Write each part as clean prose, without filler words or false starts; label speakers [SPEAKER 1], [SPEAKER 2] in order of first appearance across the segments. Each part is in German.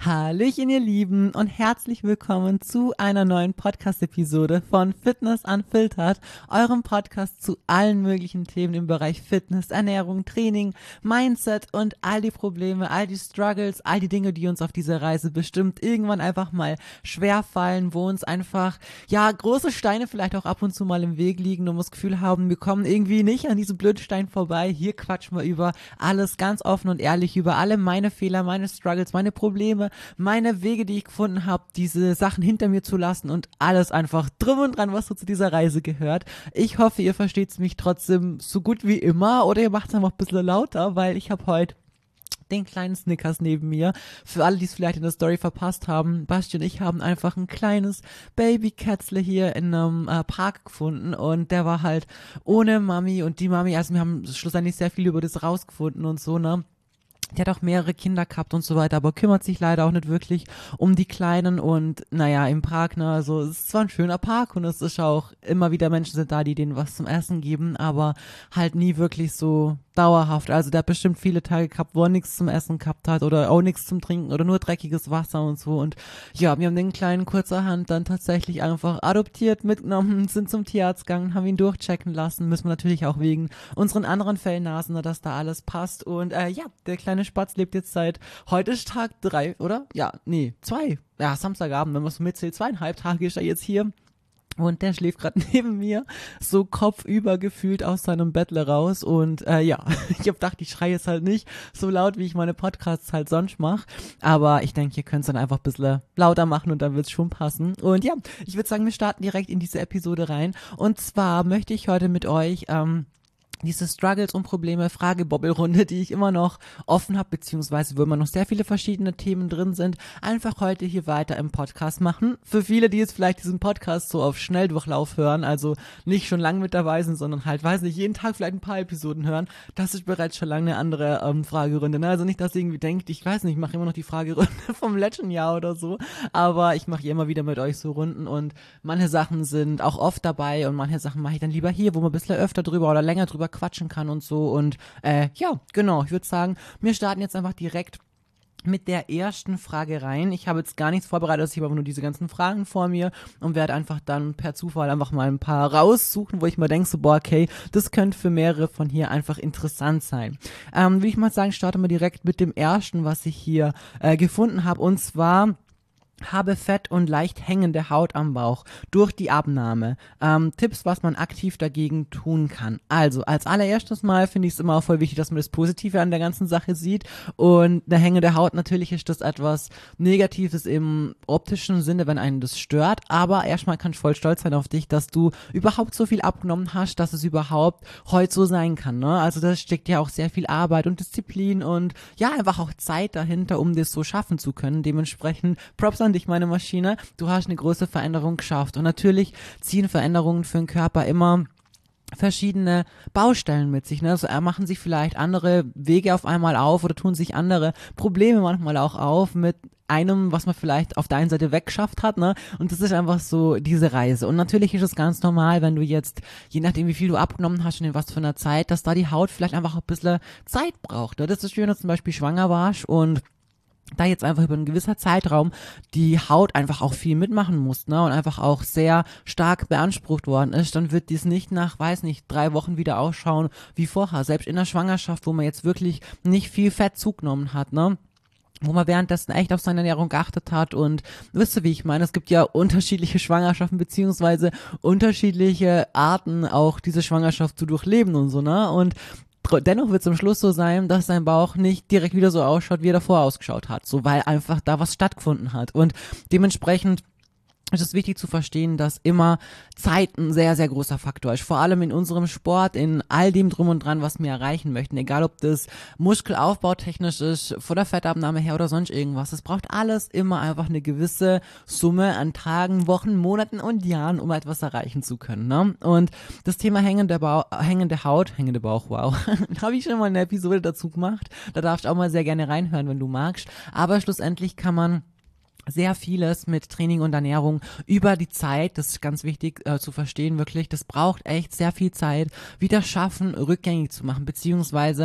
[SPEAKER 1] Hallöchen, ihr Lieben, und herzlich willkommen zu einer neuen Podcast-Episode von Fitness Unfiltered, eurem Podcast zu allen möglichen Themen im Bereich Fitness, Ernährung, Training, Mindset und all die Probleme, all die Struggles, all die Dinge, die uns auf dieser Reise bestimmt irgendwann einfach mal schwerfallen, wo uns einfach, ja, große Steine vielleicht auch ab und zu mal im Weg liegen und wir das Gefühl haben, wir kommen irgendwie nicht an diesem blöden Stein vorbei. Hier quatschen wir über alles ganz offen und ehrlich, über alle meine Fehler, meine Struggles, meine Probleme, meine Wege, die ich gefunden habe, diese Sachen hinter mir zu lassen und alles einfach drum und dran, was so zu dieser Reise gehört. Ich hoffe, ihr versteht mich trotzdem so gut wie immer oder ihr macht es einfach ein bisschen lauter, weil ich habe heute den kleinen Snickers neben mir. Für alle, die es vielleicht in der Story verpasst haben, Basti und ich haben einfach ein kleines Babykätzle hier in einem Park gefunden und der war halt ohne Mami und die Mami, also wir haben schlussendlich sehr viel über das rausgefunden und so, ne? Die hat auch mehrere Kinder gehabt und so weiter, aber kümmert sich leider auch nicht wirklich um die Kleinen und naja, im Park, ne, also es ist zwar ein schöner Park und es ist auch immer wieder Menschen sind da, die denen was zum Essen geben, aber halt nie wirklich so dauerhaft. Also der hat bestimmt viele Tage gehabt, wo er nichts zum Essen gehabt hat oder auch nichts zum Trinken oder nur dreckiges Wasser und so und ja, wir haben den Kleinen kurzerhand dann tatsächlich einfach adoptiert, mitgenommen, sind zum Tierarzt gegangen, haben ihn durchchecken lassen, müssen wir natürlich auch wegen unseren anderen Fellnasen, dass da alles passt und ja, der kleine Spatz lebt jetzt heute ist Tag 3, oder? Ja, nee, 2. Ja, Samstagabend, wenn man es mitzählt, 2,5 Tage ist er jetzt hier. Und der schläft gerade neben mir, so kopfüber gefühlt aus seinem Bettle raus und ja, ich hab gedacht, ich schreie jetzt halt nicht so laut, wie ich meine Podcasts halt sonst mache, aber ich denke, ihr könnt es dann einfach ein bisschen lauter machen und dann wird's schon passen. Und ja, ich würde sagen, wir starten direkt in diese Episode rein und zwar möchte ich heute mit euch diese Struggles und Probleme, Fragebobbelrunde, die ich immer noch offen habe, beziehungsweise wo immer noch sehr viele verschiedene Themen drin sind, einfach heute hier weiter im Podcast machen. Für viele, die jetzt vielleicht diesen Podcast so auf Schnelldurchlauf hören, also nicht schon lange mit dabei sind, sondern halt, weiß nicht, jeden Tag vielleicht ein paar Episoden hören, das ist bereits schon lange eine andere Fragerunde. Ne? Also nicht, dass ihr irgendwie denkt, ich weiß nicht, ich mache immer noch die Fragerunde vom letzten Jahr oder so, aber ich mache hier immer wieder mit euch so Runden und manche Sachen sind auch oft dabei und manche Sachen mache ich dann lieber hier, wo man ein bisschen öfter drüber oder länger drüber quatschen kann und so und ja, genau, ich würde sagen, wir starten jetzt einfach direkt mit der ersten Frage rein. Ich habe jetzt gar nichts vorbereitet, ich habe aber nur diese ganzen Fragen vor mir und werde einfach dann per Zufall einfach mal ein paar raussuchen, wo ich mir denke, so boah, okay, das könnte für mehrere von hier einfach interessant sein. Will ich mal sagen, starten wir direkt mit dem ersten, was ich hier gefunden habe und zwar habe Fett und leicht hängende Haut am Bauch durch die Abnahme. Tipps, was man aktiv dagegen tun kann. Also, als allererstes Mal finde ich es immer auch voll wichtig, dass man das Positive an der ganzen Sache sieht. Und eine hängende Haut, natürlich ist das etwas Negatives im optischen Sinne, wenn einen das stört. Aber erstmal kann ich voll stolz sein auf dich, dass du überhaupt so viel abgenommen hast, dass es überhaupt heute so sein kann. Ne? Also, da steckt ja auch sehr viel Arbeit und Disziplin und ja, einfach auch Zeit dahinter, um das so schaffen zu können. Dementsprechend Props an dich, meine Maschine, du hast eine große Veränderung geschafft und natürlich ziehen Veränderungen für den Körper immer verschiedene Baustellen mit sich, ne? Also machen sich vielleicht andere Wege auf einmal auf oder tun sich andere Probleme manchmal auch auf mit einem, was man vielleicht auf der einen Seite weggeschafft hat, ne? Und das ist einfach so diese Reise. Und natürlich ist es ganz normal, wenn du jetzt, je nachdem wie viel du abgenommen hast und in was für einer Zeit, dass da die Haut vielleicht einfach ein bisschen Zeit braucht, ne? Das ist schön, wenn du zum Beispiel schwanger warst und da jetzt einfach über einen gewisser Zeitraum die Haut einfach auch viel mitmachen muss, ne, und einfach auch sehr stark beansprucht worden ist, dann wird dies nicht nach, weiß nicht, 3 Wochen wieder ausschauen wie vorher. Selbst in der Schwangerschaft, wo man jetzt wirklich nicht viel Fett zugenommen hat, ne, wo man währenddessen echt auf seine Ernährung geachtet hat und wisst ihr, wie ich meine, es gibt ja unterschiedliche Schwangerschaften beziehungsweise unterschiedliche Arten auch diese Schwangerschaft zu durchleben und so, ne, und dennoch wird es am Schluss so sein, dass dein Bauch nicht direkt wieder so ausschaut, wie er davor ausgeschaut hat, so weil einfach da was stattgefunden hat und dementsprechend es ist wichtig zu verstehen, dass immer Zeit ein sehr, sehr großer Faktor ist. Vor allem in unserem Sport, in all dem Drum und Dran, was wir erreichen möchten. Egal, ob das Muskelaufbau technisch ist, von der Fettabnahme her oder sonst irgendwas. Es braucht alles immer einfach eine gewisse Summe an Tagen, Wochen, Monaten und Jahren, um etwas erreichen zu können. Ne? Und das Thema hängende Haut, hängende Bauch, wow, habe ich schon mal eine Episode dazu gemacht. Da darfst du auch mal sehr gerne reinhören, wenn du magst. Aber schlussendlich kann man sehr vieles mit Training und Ernährung über die Zeit, das ist ganz wichtig zu verstehen, wirklich, das braucht echt sehr viel Zeit, wieder schaffen, rückgängig zu machen, beziehungsweise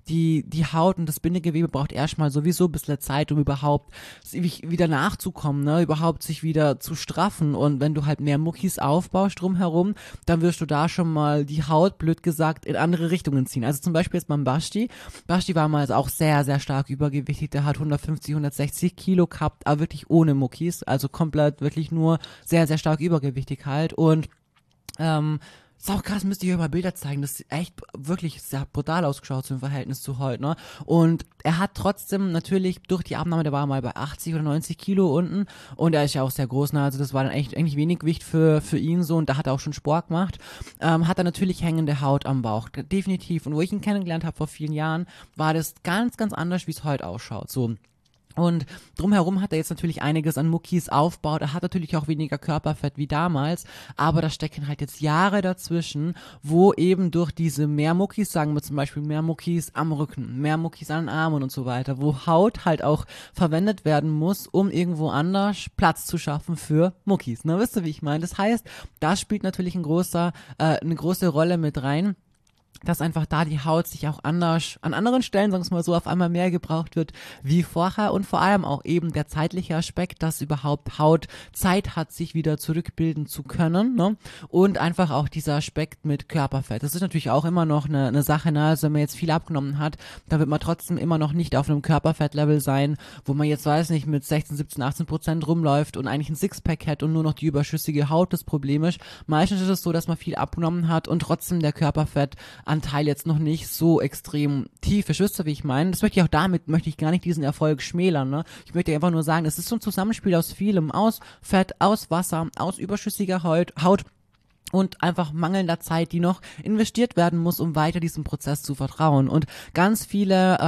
[SPEAKER 1] die Haut und das Bindegewebe braucht erstmal sowieso ein bisschen Zeit, um überhaupt wieder nachzukommen, ne, überhaupt sich wieder zu straffen. Und wenn du halt mehr Muckis aufbaust drumherum, dann wirst du da schon mal die Haut, blöd gesagt, in andere Richtungen ziehen. Also zum Beispiel jetzt beim Basti. Basti war mal auch sehr, sehr stark übergewichtig. Der hat 150, 160 Kilo gehabt, aber wirklich ohne Muckis. Also komplett wirklich nur sehr, sehr stark übergewichtig halt. Und ist auch krass, müsste ich euch mal Bilder zeigen. Das ist echt wirklich sehr brutal ausgeschaut zum Verhältnis zu heute, ne? Und er hat trotzdem natürlich durch die Abnahme, der war mal bei 80 oder 90 Kilo unten und er ist ja auch sehr groß, ne? Also das war dann echt eigentlich wenig Gewicht für ihn so und da hat er auch schon Sport gemacht. Hat er natürlich hängende Haut am Bauch, definitiv. Und wo ich ihn kennengelernt habe vor vielen Jahren, war das ganz, ganz anders, wie es heute ausschaut. So. Und drumherum hat er jetzt natürlich einiges an Muckis aufgebaut. Er hat natürlich auch weniger Körperfett wie damals, aber da stecken halt jetzt Jahre dazwischen, wo eben durch diese mehr Muckis, sagen wir zum Beispiel mehr Muckis am Rücken, mehr Muckis an den Armen und so weiter, wo Haut halt auch verwendet werden muss, um irgendwo anders Platz zu schaffen für Muckis. Na, wisst ihr, wie ich meine? Das heißt, das spielt natürlich eine große Rolle mit rein, dass einfach da die Haut sich auch anders, an anderen Stellen, sagen wir mal so, auf einmal mehr gebraucht wird wie vorher und vor allem auch eben der zeitliche Aspekt, dass überhaupt Haut Zeit hat, sich wieder zurückbilden zu können, ne? Und einfach auch dieser Aspekt mit Körperfett. Das ist natürlich auch immer noch eine Sache, ne? Also wenn man jetzt viel abgenommen hat, dann wird man trotzdem immer noch nicht auf einem Körperfettlevel sein, wo man jetzt, weiß nicht, mit 16, 17, 18% rumläuft und eigentlich ein Sixpack hat und nur noch die überschüssige Haut das Problem ist. Meistens ist es so, dass man viel abgenommen hat und trotzdem der Körperfettanteil jetzt noch nicht so extrem tief ist. Wisst ihr, wie ich meine? Das möchte ich auch damit, möchte ich gar nicht diesen Erfolg schmälern, ne? Ich möchte einfach nur sagen, es ist so ein Zusammenspiel aus vielem, aus Fett, aus Wasser, aus überschüssiger Haut und einfach mangelnder Zeit, die noch investiert werden muss, um weiter diesem Prozess zu vertrauen. Und ganz viele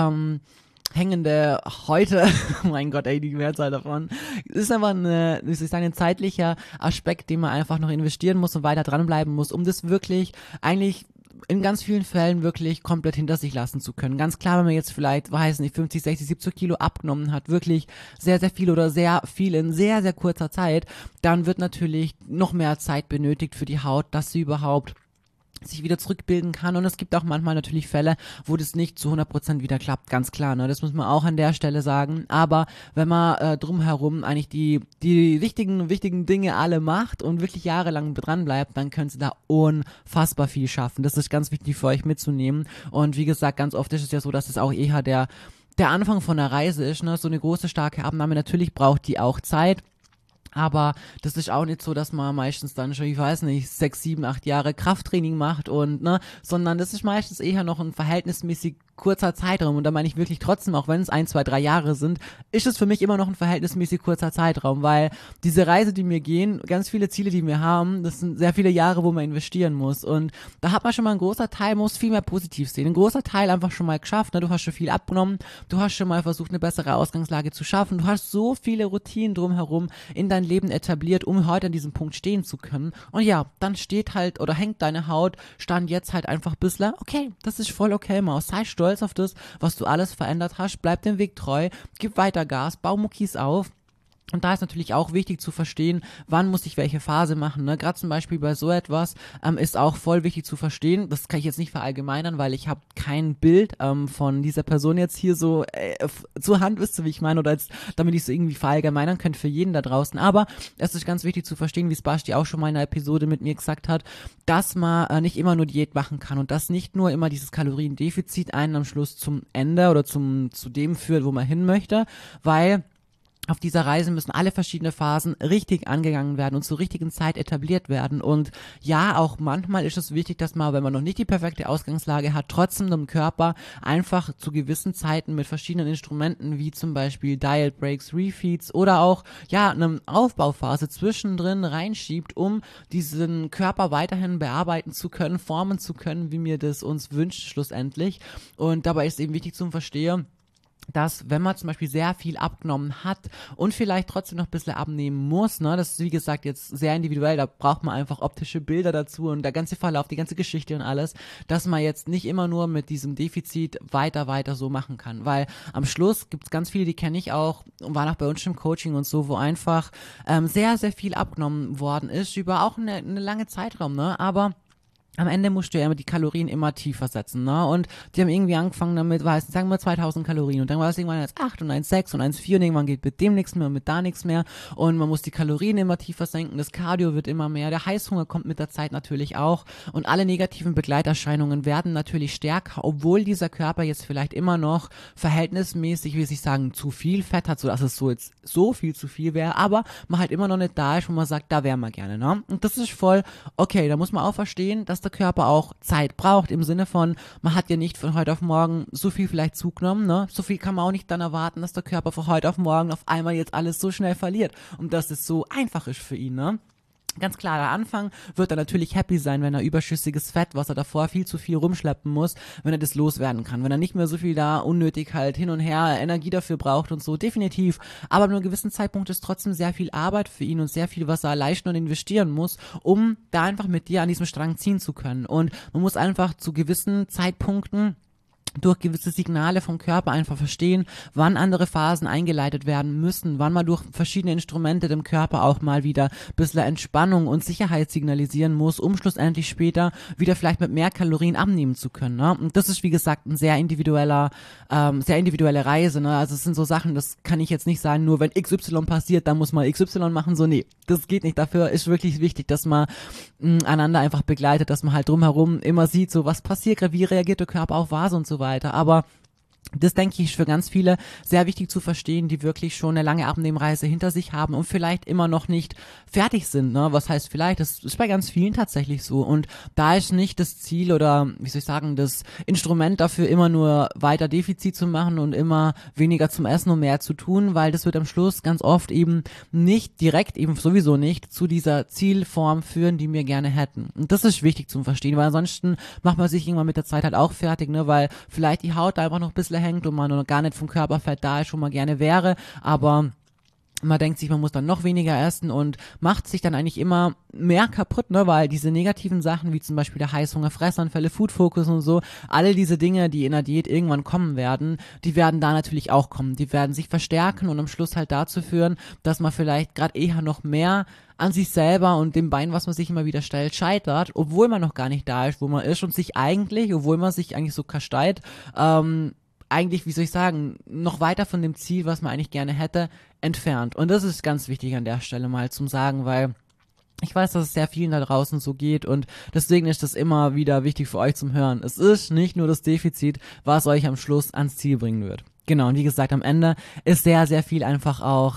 [SPEAKER 1] hängende Häute, oh mein Gott, ey, die Mehrzahl davon, ist einfach ein zeitlicher Aspekt, den man einfach noch investieren muss und weiter dranbleiben muss, um das wirklich eigentlich in ganz vielen Fällen wirklich komplett hinter sich lassen zu können. Ganz klar, wenn man jetzt vielleicht, weiß nicht, 50, 60, 70 Kilo abgenommen hat, wirklich sehr, sehr viel oder sehr viel in sehr, sehr kurzer Zeit, dann wird natürlich noch mehr Zeit benötigt für die Haut, dass sie überhaupt sich wieder zurückbilden kann und es gibt auch manchmal natürlich Fälle, wo das nicht zu 100% wieder klappt, ganz klar, ne, das muss man auch an der Stelle sagen, aber wenn man drumherum eigentlich die wichtigen Dinge alle macht und wirklich jahrelang dran bleibt, dann können sie da unfassbar viel schaffen, das ist ganz wichtig für euch mitzunehmen und wie gesagt, ganz oft ist es ja so, dass es auch eher der Anfang von einer Reise ist, ne, so eine große, starke Abnahme, natürlich braucht die auch Zeit. Aber das ist auch nicht so, dass man meistens dann schon, ich weiß nicht, 6, 7, 8 Jahre Krafttraining macht und, ne, sondern das ist meistens eher noch ein verhältnismäßig kurzer Zeitraum und da meine ich wirklich trotzdem, auch wenn es 1, 2, 3 Jahre sind, ist es für mich immer noch ein verhältnismäßig kurzer Zeitraum, weil diese Reise, die wir gehen, ganz viele Ziele, die wir haben, das sind sehr viele Jahre, wo man investieren muss und da hat man schon mal ein großer Teil, muss viel mehr positiv sehen, ein großer Teil einfach schon mal geschafft, ne? Du hast schon viel abgenommen, du hast schon mal versucht, eine bessere Ausgangslage zu schaffen, du hast so viele Routinen drumherum in dein Leben etabliert, um heute an diesem Punkt stehen zu können und ja, dann steht halt oder hängt deine Haut, stand jetzt halt einfach ein bisschen, okay, das ist voll okay, Maus, sei stolz auf das, was du alles verändert hast, bleib dem Weg treu, gib weiter Gas, bau Muckis auf. Und da ist natürlich auch wichtig zu verstehen, wann muss ich welche Phase machen, ne? Gerade zum Beispiel bei so etwas ist auch voll wichtig zu verstehen, das kann ich jetzt nicht verallgemeinern, weil ich habe kein Bild von dieser Person jetzt hier so zur Hand, wisst ihr, wie ich meine, oder jetzt, damit ich es so irgendwie verallgemeinern könnte für jeden da draußen, aber es ist ganz wichtig zu verstehen, wie es Basti auch schon mal in einer Episode mit mir gesagt hat, dass man nicht immer nur Diät machen kann und dass nicht nur immer dieses Kaloriendefizit einen am Schluss zum Ende oder zu dem führt, wo man hin möchte, weil auf dieser Reise müssen alle verschiedene Phasen richtig angegangen werden und zur richtigen Zeit etabliert werden. Und ja, auch manchmal ist es wichtig, dass man, wenn man noch nicht die perfekte Ausgangslage hat, trotzdem dem Körper einfach zu gewissen Zeiten mit verschiedenen Instrumenten, wie zum Beispiel Diet Breaks, Refeeds oder auch, ja, eine Aufbauphase zwischendrin reinschiebt, um diesen Körper weiterhin bearbeiten zu können, formen zu können, wie wir das uns wünschen schlussendlich. Und dabei ist eben wichtig zum Verstehen, dass wenn man zum Beispiel sehr viel abgenommen hat und vielleicht trotzdem noch ein bisschen abnehmen muss, ne, das ist wie gesagt jetzt sehr individuell, da braucht man einfach optische Bilder dazu und der ganze Verlauf, die ganze Geschichte und alles, dass man jetzt nicht immer nur mit diesem Defizit weiter so machen kann, weil am Schluss gibt es ganz viele, die kenne ich auch und waren auch bei uns im Coaching und so, wo einfach sehr, sehr viel abgenommen worden ist, über auch eine lange Zeitraum, ne, aber am Ende musst du ja immer die Kalorien immer tiefer setzen, ne? Und die haben irgendwie angefangen damit, sagen wir 2000 Kalorien und dann war es irgendwann 1,8 und 1,6 und 1,4 und irgendwann geht mit dem nichts mehr und mit da nichts mehr und man muss die Kalorien immer tiefer senken, das Cardio wird immer mehr, der Heißhunger kommt mit der Zeit natürlich auch und alle negativen Begleiterscheinungen werden natürlich stärker, obwohl dieser Körper jetzt vielleicht immer noch verhältnismäßig, wie ich sagen, zu viel Fett hat, so dass es so jetzt so viel zu viel wäre, aber man halt immer noch nicht da ist, wo man sagt, da wäre man gerne, ne? Und das ist voll okay, da muss man auch verstehen, dass der Körper auch Zeit braucht, im Sinne von, man hat ja nicht von heute auf morgen so viel vielleicht zugenommen, ne? So viel kann man auch nicht dann erwarten, dass der Körper von heute auf morgen auf einmal jetzt alles so schnell verliert und dass es so einfach ist für ihn, ne? Ganz klar, der Anfang wird er natürlich happy sein, wenn er überschüssiges Fett, was er davor viel zu viel rumschleppen muss, wenn er das loswerden kann. Wenn er nicht mehr so viel da unnötig halt hin und her Energie dafür braucht und so, definitiv. Aber ab einem gewissen Zeitpunkt ist trotzdem sehr viel Arbeit für ihn und sehr viel, was er leisten und investieren muss, um da einfach mit dir an diesem Strang ziehen zu können. Und man muss einfach zu gewissen Zeitpunkten durch gewisse Signale vom Körper einfach verstehen, wann andere Phasen eingeleitet werden müssen, wann man durch verschiedene Instrumente dem Körper auch mal wieder ein bisschen Entspannung und Sicherheit signalisieren muss, um schlussendlich später wieder vielleicht mit mehr Kalorien abnehmen zu können. Ne? Und das ist, wie gesagt, ein sehr individuelle Reise. Ne? Also es sind so Sachen, das kann ich jetzt nicht sagen, nur wenn XY passiert, dann muss man XY machen. So, nee, das geht nicht. Dafür ist wirklich wichtig, dass man einander einfach begleitet, dass man halt drumherum immer sieht, so was passiert, wie reagiert der Körper auf was und so weiter, aber das, denke ich, ist für ganz viele sehr wichtig zu verstehen, die wirklich schon eine lange Abnehmreise hinter sich haben und vielleicht immer noch nicht fertig sind, ne? Was heißt vielleicht? Das ist bei ganz vielen tatsächlich so und da ist nicht das Ziel oder, wie soll ich sagen, das Instrument dafür immer nur weiter Defizit zu machen und immer weniger zum Essen und mehr zu tun, weil das wird am Schluss ganz oft eben nicht direkt, eben sowieso nicht, zu dieser Zielform führen, die wir gerne hätten. Und das ist wichtig zum Verstehen, weil ansonsten macht man sich irgendwann mit der Zeit halt auch fertig, ne? Weil vielleicht die Haut da einfach noch ein bisschen hängt und man noch gar nicht vom Körperfett da ist, wo man gerne wäre, aber man denkt sich, man muss dann noch weniger essen und macht sich dann eigentlich immer mehr kaputt, ne, weil diese negativen Sachen, wie zum Beispiel der Heißhunger, Fressanfälle, Food-Focus und so, alle diese Dinge, die in der Diät irgendwann kommen werden, die werden da natürlich auch kommen. Die werden sich verstärken und am Schluss halt dazu führen, dass man vielleicht gerade eher noch mehr an sich selber und dem Bein, was man sich immer wieder stellt, scheitert, obwohl man noch gar nicht da ist, wo man ist und sich eigentlich, obwohl man sich eigentlich so kasteit, eigentlich, wie soll ich sagen, noch weiter von dem Ziel, was man eigentlich gerne hätte, entfernt. Und das ist ganz wichtig an der Stelle mal zum Sagen, weil ich weiß, dass es sehr vielen da draußen so geht und deswegen ist das immer wieder wichtig für euch zum Hören. Es ist nicht nur das Defizit, was euch am Schluss ans Ziel bringen wird. Genau, und wie gesagt, am Ende ist sehr, sehr viel einfach auch,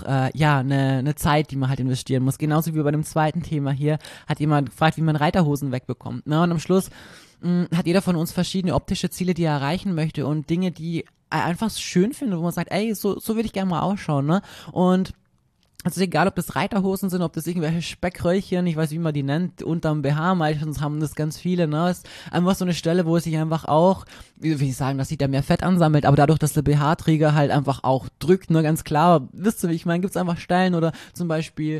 [SPEAKER 1] eine Zeit, die man halt investieren muss. Genauso wie bei dem zweiten Thema hier, hat jemand gefragt, wie man Reiterhosen wegbekommt. Ne? Und am Schluss hat jeder von uns verschiedene optische Ziele, die er erreichen möchte und Dinge, die er einfach schön findet, wo man sagt, ey, so würde ich gerne mal ausschauen, ne? Und also egal, ob das Reiterhosen sind, ob das irgendwelche Speckröllchen, ich weiß, wie man die nennt, unterm BH, meistens haben das ganz viele, ne, ist einfach so eine Stelle, wo es sich einfach auch, wie will ich sagen, dass sich da mehr Fett ansammelt, aber dadurch, dass der BH-Träger halt einfach auch drückt, ne, ganz klar, wisst ihr, wie ich meine, gibt's einfach Stellen oder zum Beispiel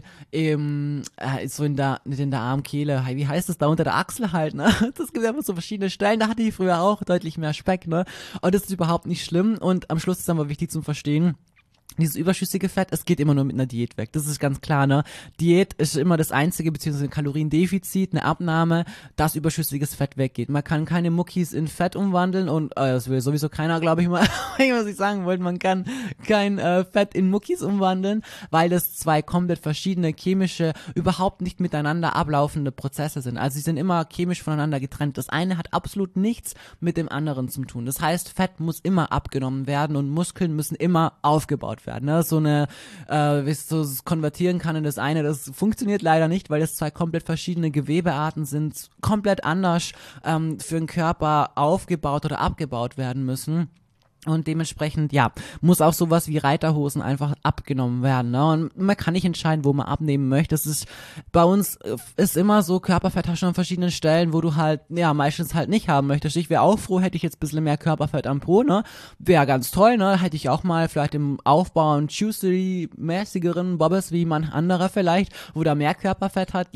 [SPEAKER 1] so in der Armkehle, wie heißt das, da unter der Achsel halt, ne, das gibt einfach so verschiedene Stellen, da hatte ich früher auch deutlich mehr Speck, ne, und das ist überhaupt nicht schlimm und am Schluss ist aber wichtig zum Verstehen, dieses überschüssige Fett, es geht immer nur mit einer Diät weg. Das ist ganz klar, ne? Diät ist immer das einzige, beziehungsweise ein Kaloriendefizit, eine Abnahme, dass überschüssiges Fett weggeht. Man kann keine Muckis in Fett umwandeln und das will sowieso keiner, glaube ich mal, was ich sagen wollte, man kann kein Fett in Muckis umwandeln, weil das zwei komplett verschiedene chemische, überhaupt nicht miteinander ablaufende Prozesse sind. Also sie sind immer chemisch voneinander getrennt. Das eine hat absolut nichts mit dem anderen zu tun. Das heißt, Fett muss immer abgenommen werden und Muskeln müssen immer aufgebaut werden. Ne? So eine, wie du es konvertieren kann in das eine, das funktioniert leider nicht, weil das zwei komplett verschiedene Gewebearten sind, komplett anders für den Körper aufgebaut oder abgebaut werden müssen. Und dementsprechend, ja, muss auch sowas wie Reiterhosen einfach abgenommen werden, ne? Und man kann nicht entscheiden, wo man abnehmen möchte. Das ist, bei uns ist immer so, Körperfett hast du an verschiedenen Stellen, wo du halt, ja, meistens halt nicht haben möchtest. Ich wäre auch froh, hätte ich jetzt ein bisschen mehr Körperfett am Po, ne? Wäre ganz toll, ne? Hätte ich auch mal vielleicht im Aufbau einen Juicy-mäßigeren Bobbes wie manch anderer vielleicht, wo da mehr Körperfett hat, ja,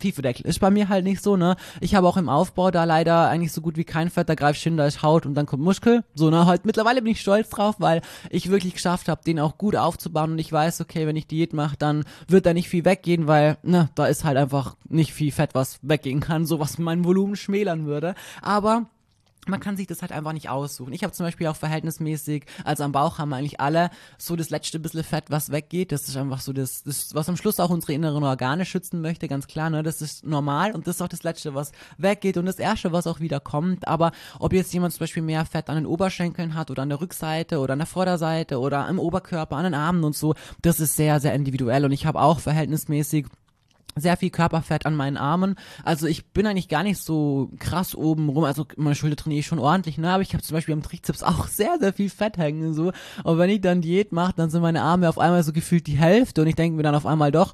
[SPEAKER 1] Tiefedeckel. Ist bei mir halt nicht so, ne? Ich habe auch im Aufbau da leider eigentlich so gut wie kein Fett, da greifst du hin, da ist Haut und dann kommt Muskel. So, ne? Halt mittlerweile bin ich stolz drauf, weil ich wirklich geschafft habe, den auch gut aufzubauen und ich weiß, okay, wenn ich Diät mache, dann wird da nicht viel weggehen, weil, ne, da ist halt einfach nicht viel Fett, was weggehen kann, so was mein Volumen schmälern würde. Aber man kann sich das halt einfach nicht aussuchen. Ich habe zum Beispiel auch verhältnismäßig, also am Bauch haben eigentlich alle so das letzte bisschen Fett, was weggeht. Das ist einfach so das, was am Schluss auch unsere inneren Organe schützen möchte, ganz klar, ne? Das ist normal und das ist auch das letzte, was weggeht und das erste, was auch wieder kommt. Aber ob jetzt jemand zum Beispiel mehr Fett an den Oberschenkeln hat oder an der Rückseite oder an der Vorderseite oder im Oberkörper, an den Armen und so, das ist sehr, sehr individuell und ich habe auch verhältnismäßig sehr viel Körperfett an meinen Armen. Also ich bin eigentlich gar nicht so krass oben rum. Also meine Schulter trainiere ich schon ordentlich, ne? Aber ich habe zum Beispiel am Trizeps auch sehr, sehr viel Fett hängen. So. Und wenn ich dann Diät mache, dann sind meine Arme auf einmal so gefühlt die Hälfte. Und ich denke mir dann auf einmal doch,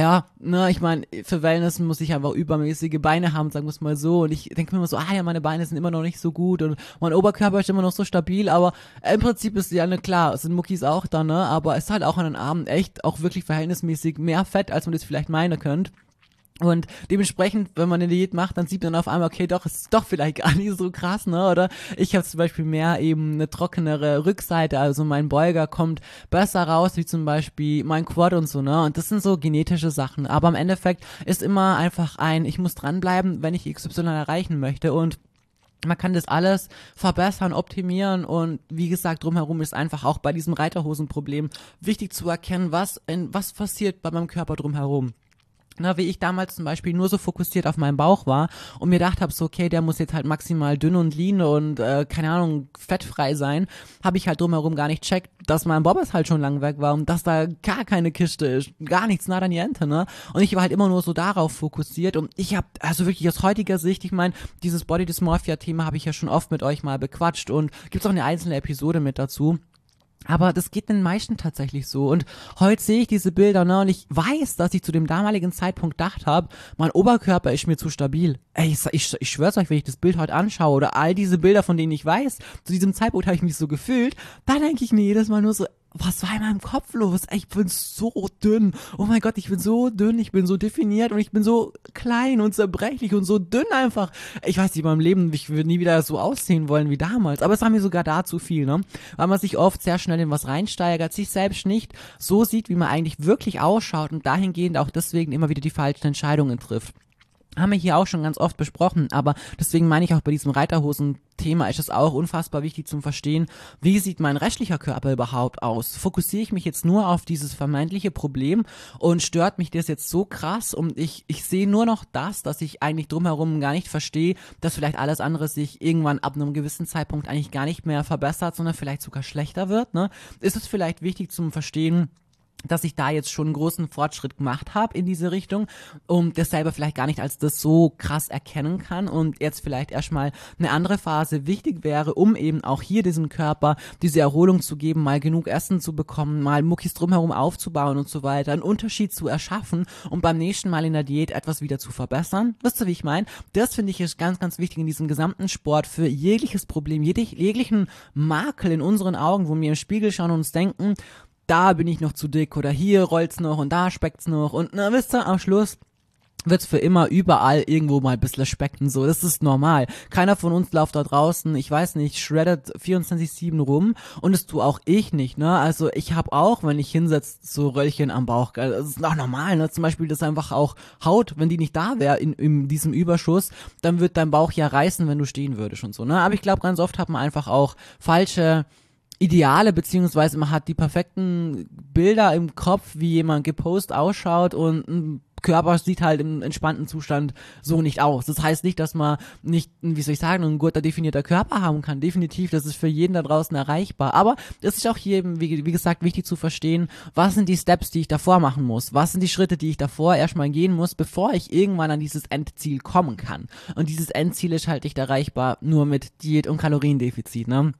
[SPEAKER 1] ne, ich meine, für Wellness muss ich einfach übermäßige Beine haben, sagen wir es mal so. Und ich denke mir immer so, meine Beine sind immer noch nicht so gut. Und mein Oberkörper ist immer noch so stabil. Aber im Prinzip ist ja, ne, klar, es sind Muckis auch da, ne? Aber es ist halt auch an den Armen echt auch wirklich verhältnismäßig mehr Fett, als man das vielleicht meinen könnte. Und dementsprechend, wenn man eine Diät macht, dann sieht man auf einmal, okay, doch, es ist doch vielleicht gar nicht so krass, ne, oder? Ich habe zum Beispiel mehr eben eine trockenere Rückseite, also mein Beuger kommt besser raus, wie zum Beispiel mein Quad und so, ne, und das sind so genetische Sachen, aber im Endeffekt ist immer einfach ich muss dranbleiben, wenn ich XY erreichen möchte und man kann das alles verbessern, optimieren und wie gesagt, drumherum ist einfach auch bei diesem Reiterhosenproblem wichtig zu erkennen, was passiert bei meinem Körper drumherum. Na, wie ich damals zum Beispiel nur so fokussiert auf meinen Bauch war und mir gedacht habe, so okay, der muss jetzt halt maximal dünn und lean und keine Ahnung, fettfrei sein, habe ich halt drumherum gar nicht checkt, dass mein Bobbers halt schon lang weg war und dass da gar keine Kiste ist, gar nichts, nada niente, ne? Und ich war halt immer nur so darauf fokussiert und ich habe, also wirklich aus heutiger Sicht, ich meine, dieses Body Dysmorphia-Thema habe ich ja schon oft mit euch mal bequatscht und gibt's auch eine einzelne Episode mit dazu. Aber das geht den meisten tatsächlich so. Und heute sehe ich diese Bilder, ne, und ich weiß, dass ich zu dem damaligen Zeitpunkt gedacht habe, mein Oberkörper ist mir zu stabil. Ey, ich schwör's euch, wenn ich das Bild heute anschaue oder all diese Bilder, von denen ich weiß, zu diesem Zeitpunkt habe ich mich so gefühlt, da denke ich mir jedes Mal nur so, was war in meinem Kopf los? Ey, ich bin so dünn. Oh mein Gott, ich bin so dünn, ich bin so definiert und ich bin so klein und zerbrechlich und so dünn einfach. Ich weiß nicht, in meinem Leben, ich würde nie wieder so aussehen wollen wie damals. Aber es war mir sogar da zu viel, ne? Weil man sich oft sehr schnell in was reinsteigert, sich selbst nicht so sieht, wie man eigentlich wirklich ausschaut und dahingehend auch deswegen immer wieder die falschen Entscheidungen trifft. Haben wir hier auch schon ganz oft besprochen, aber deswegen meine ich auch bei diesem Reiterhosen-Thema ist es auch unfassbar wichtig zum Verstehen, wie sieht mein restlicher Körper überhaupt aus? Fokussiere ich mich jetzt nur auf dieses vermeintliche Problem und stört mich das jetzt so krass und ich sehe nur noch das, dass ich eigentlich drumherum gar nicht verstehe, dass vielleicht alles andere sich irgendwann ab einem gewissen Zeitpunkt eigentlich gar nicht mehr verbessert, sondern vielleicht sogar schlechter wird, ne? Ist es vielleicht wichtig zum Verstehen, dass ich da jetzt schon einen großen Fortschritt gemacht habe in diese Richtung und das selber vielleicht gar nicht als das so krass erkennen kann und jetzt vielleicht erstmal eine andere Phase wichtig wäre, um eben auch hier diesem Körper diese Erholung zu geben, mal genug Essen zu bekommen, mal Muckis drumherum aufzubauen und so weiter, einen Unterschied zu erschaffen und beim nächsten Mal in der Diät etwas wieder zu verbessern. Wisst ihr, wie ich meine? Das finde ich ist ganz, ganz wichtig in diesem gesamten Sport für jegliches Problem, jeglichen Makel in unseren Augen, wo wir im Spiegel schauen und uns denken, da bin ich noch zu dick oder hier rollt's noch und da speckt's noch und na, wisst ihr, am Schluss wird's für immer überall irgendwo mal ein bisschen specken, so, das ist normal. Keiner von uns läuft da draußen, ich weiß nicht, shreddet 24/7 rum und das tue auch ich nicht, ne, also ich habe auch, wenn ich hinsetze, so Röllchen am Bauch, das ist auch normal, ne, zum Beispiel das einfach auch Haut, wenn die nicht da wäre in diesem Überschuss, dann wird dein Bauch ja reißen, wenn du stehen würdest und so, ne, aber ich glaube, ganz oft hat man einfach auch falsche Ideale, beziehungsweise man hat die perfekten Bilder im Kopf, wie jemand gepostet ausschaut und ein Körper sieht halt im entspannten Zustand so nicht aus. Das heißt nicht, dass man nicht, wie soll ich sagen, ein guter definierter Körper haben kann. Definitiv, das ist für jeden da draußen erreichbar. Aber es ist auch hier eben, wie gesagt, wichtig zu verstehen, was sind die Steps, die ich davor machen muss? Was sind die Schritte, die ich davor erstmal gehen muss, bevor ich irgendwann an dieses Endziel kommen kann? Und dieses Endziel ist halt nicht erreichbar nur mit Diät und Kaloriendefizit, ne?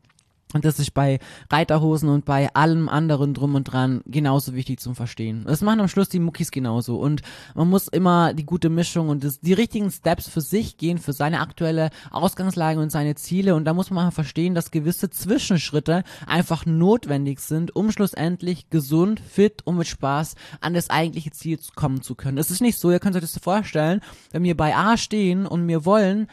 [SPEAKER 1] Und das ist bei Reiterhosen und bei allem anderen drum und dran genauso wichtig zum Verstehen. Das machen am Schluss die Muckis genauso. Und man muss immer die gute Mischung und die richtigen Steps für sich gehen, für seine aktuelle Ausgangslage und seine Ziele. Und da muss man verstehen, dass gewisse Zwischenschritte einfach notwendig sind, um schlussendlich gesund, fit und mit Spaß an das eigentliche Ziel kommen zu können. Es ist nicht so, ihr könnt euch das so vorstellen, wenn wir bei A stehen und wir wollen,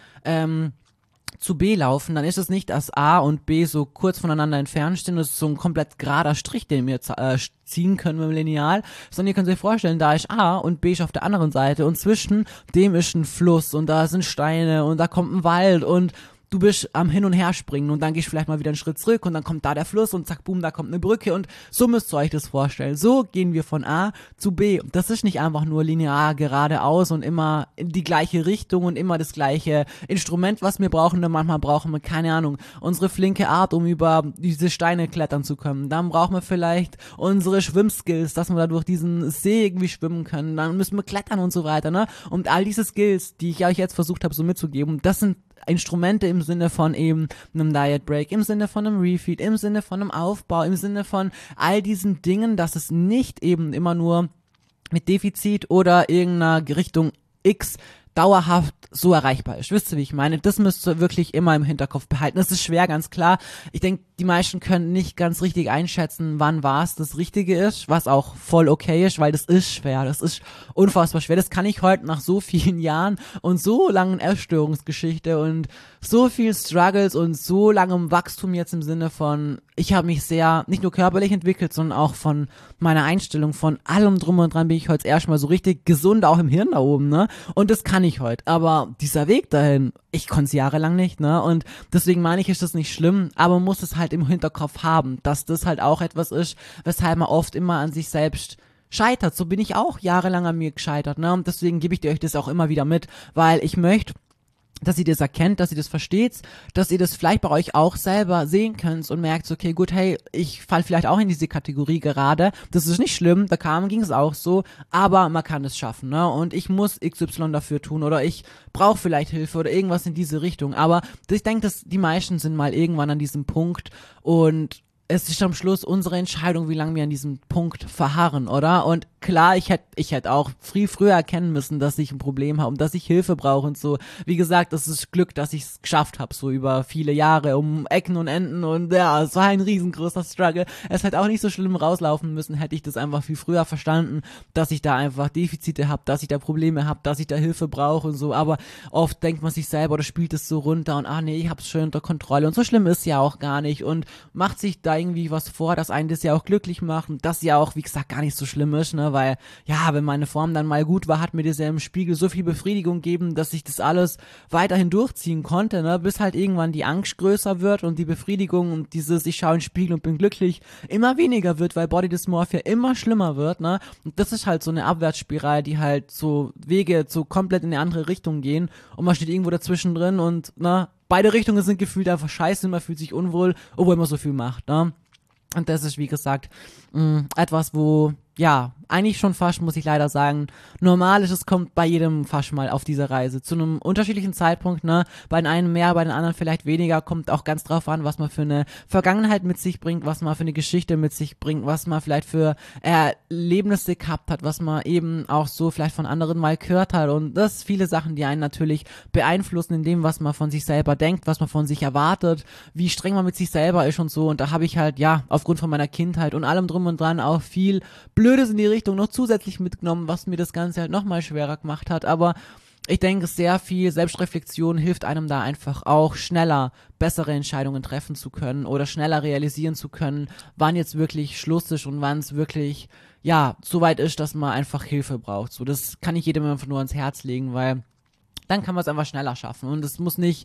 [SPEAKER 1] zu B laufen, dann ist es nicht, dass A und B so kurz voneinander entfernt stehen, das ist so ein komplett gerader Strich, den wir ziehen können mit dem Lineal, sondern ihr könnt euch vorstellen, da ist A und B ist auf der anderen Seite und zwischen dem ist ein Fluss und da sind Steine und da kommt ein Wald und du bist am Hin- und Herspringen und dann gehst du vielleicht mal wieder einen Schritt zurück und dann kommt da der Fluss und zack, boom, da kommt eine Brücke und so müsst ihr euch das vorstellen. So gehen wir von A zu B. Das ist nicht einfach nur linear geradeaus und immer in die gleiche Richtung und immer das gleiche Instrument, was wir brauchen. Denn manchmal brauchen wir, keine Ahnung, unsere flinke Art, um über diese Steine klettern zu können. Dann brauchen wir vielleicht unsere Schwimmskills, dass wir da durch diesen See irgendwie schwimmen können. Dann müssen wir klettern und so weiter, ne? Und all diese Skills, die ich euch jetzt versucht habe so mitzugeben, das sind Instrumente im Sinne von eben einem Diet Break, im Sinne von einem Refeed, im Sinne von einem Aufbau, im Sinne von all diesen Dingen, dass es nicht eben immer nur mit Defizit oder irgendeiner Richtung X dauerhaft so erreichbar ist. Wisst ihr, wie ich meine? Das müsst ihr wirklich immer im Hinterkopf behalten. Das ist schwer, ganz klar. Ich denke, die meisten können nicht ganz richtig einschätzen, wann was das Richtige ist, was auch voll okay ist, weil das ist schwer. Das ist unfassbar schwer. Das kann ich heute nach so vielen Jahren und so langen Essstörungsgeschichte und so viel Struggles und so langem Wachstum jetzt im Sinne von, ich habe mich sehr, nicht nur körperlich entwickelt, sondern auch von meiner Einstellung, von allem drum und dran bin ich heute erstmal so richtig gesund, auch im Hirn da oben, ne? Und das kann ich heute. Aber dieser Weg dahin, ich konnte es jahrelang nicht, ne? Und deswegen meine ich, ist das nicht schlimm, aber man muss es halt im Hinterkopf haben, dass das halt auch etwas ist, weshalb man oft immer an sich selbst scheitert. So bin ich auch jahrelang an mir gescheitert, ne? Und deswegen gebe ich euch das auch immer wieder mit, weil ich möchte, dass ihr das erkennt, dass ihr das versteht, dass ihr das vielleicht bei euch auch selber sehen könnt und merkt, okay, gut, hey, ich falle vielleicht auch in diese Kategorie gerade, das ist nicht schlimm, da ging es auch so, aber man kann es schaffen, ne, und ich muss XY dafür tun oder ich brauche vielleicht Hilfe oder irgendwas in diese Richtung, aber ich denke, dass die meisten sind mal irgendwann an diesem Punkt und es ist am Schluss unsere Entscheidung, wie lange wir an diesem Punkt verharren, oder? Und klar, ich hätte auch früher erkennen müssen, dass ich ein Problem habe und dass ich Hilfe brauche und so. Wie gesagt, das ist Glück, dass ich es geschafft habe, so über viele Jahre, um Ecken und Enden und ja, es war ein riesengroßer Struggle. Es hätte auch nicht so schlimm rauslaufen müssen, hätte ich das einfach viel früher verstanden, dass ich da einfach Defizite habe, dass ich da Probleme habe, dass ich da Hilfe brauche und so. Aber oft denkt man sich selber oder spielt es so runter und nee, ich hab's schön unter Kontrolle und so schlimm ist ja auch gar nicht und macht sich da irgendwie was vor, dass einen das ja auch glücklich macht und das ja auch, wie gesagt, gar nicht so schlimm ist, ne, weil, ja, wenn meine Form dann mal gut war, hat mir das ja im Spiegel so viel Befriedigung gegeben, dass ich das alles weiterhin durchziehen konnte, ne, bis halt irgendwann die Angst größer wird und die Befriedigung und dieses, ich schaue in den Spiegel und bin glücklich, immer weniger wird, weil Body Dysmorphia immer schlimmer wird, ne, und das ist halt so eine Abwärtsspirale, die halt so Wege so komplett in eine andere Richtung gehen und man steht irgendwo dazwischen drin und, ne, beide Richtungen sind gefühlt einfach scheiße, man fühlt sich unwohl, obwohl man so viel macht, ne? Und das ist, wie gesagt, etwas, wo, ja, eigentlich schon fast, muss ich leider sagen, normal ist, es kommt bei jedem fast mal auf dieser Reise. Zu einem unterschiedlichen Zeitpunkt, ne, bei den einen mehr, bei den anderen vielleicht weniger, kommt auch ganz drauf an, was man für eine Vergangenheit mit sich bringt, was man für eine Geschichte mit sich bringt, was man vielleicht für Erlebnisse gehabt hat, was man eben auch so vielleicht von anderen mal gehört hat und das viele Sachen, die einen natürlich beeinflussen in dem, was man von sich selber denkt, was man von sich erwartet, wie streng man mit sich selber ist und so und da habe ich halt, ja, aufgrund von meiner Kindheit und allem drum und dran auch viel Blödes in die Richtung noch zusätzlich mitgenommen, was mir das Ganze halt nochmal schwerer gemacht hat, aber ich denke, sehr viel Selbstreflexion hilft einem da einfach auch schneller bessere Entscheidungen treffen zu können oder schneller realisieren zu können, wann jetzt wirklich Schluss ist und wann es wirklich, ja, so weit ist, dass man einfach Hilfe braucht. So, das kann ich jedem einfach nur ans Herz legen, weil dann kann man es einfach schneller schaffen und es muss nicht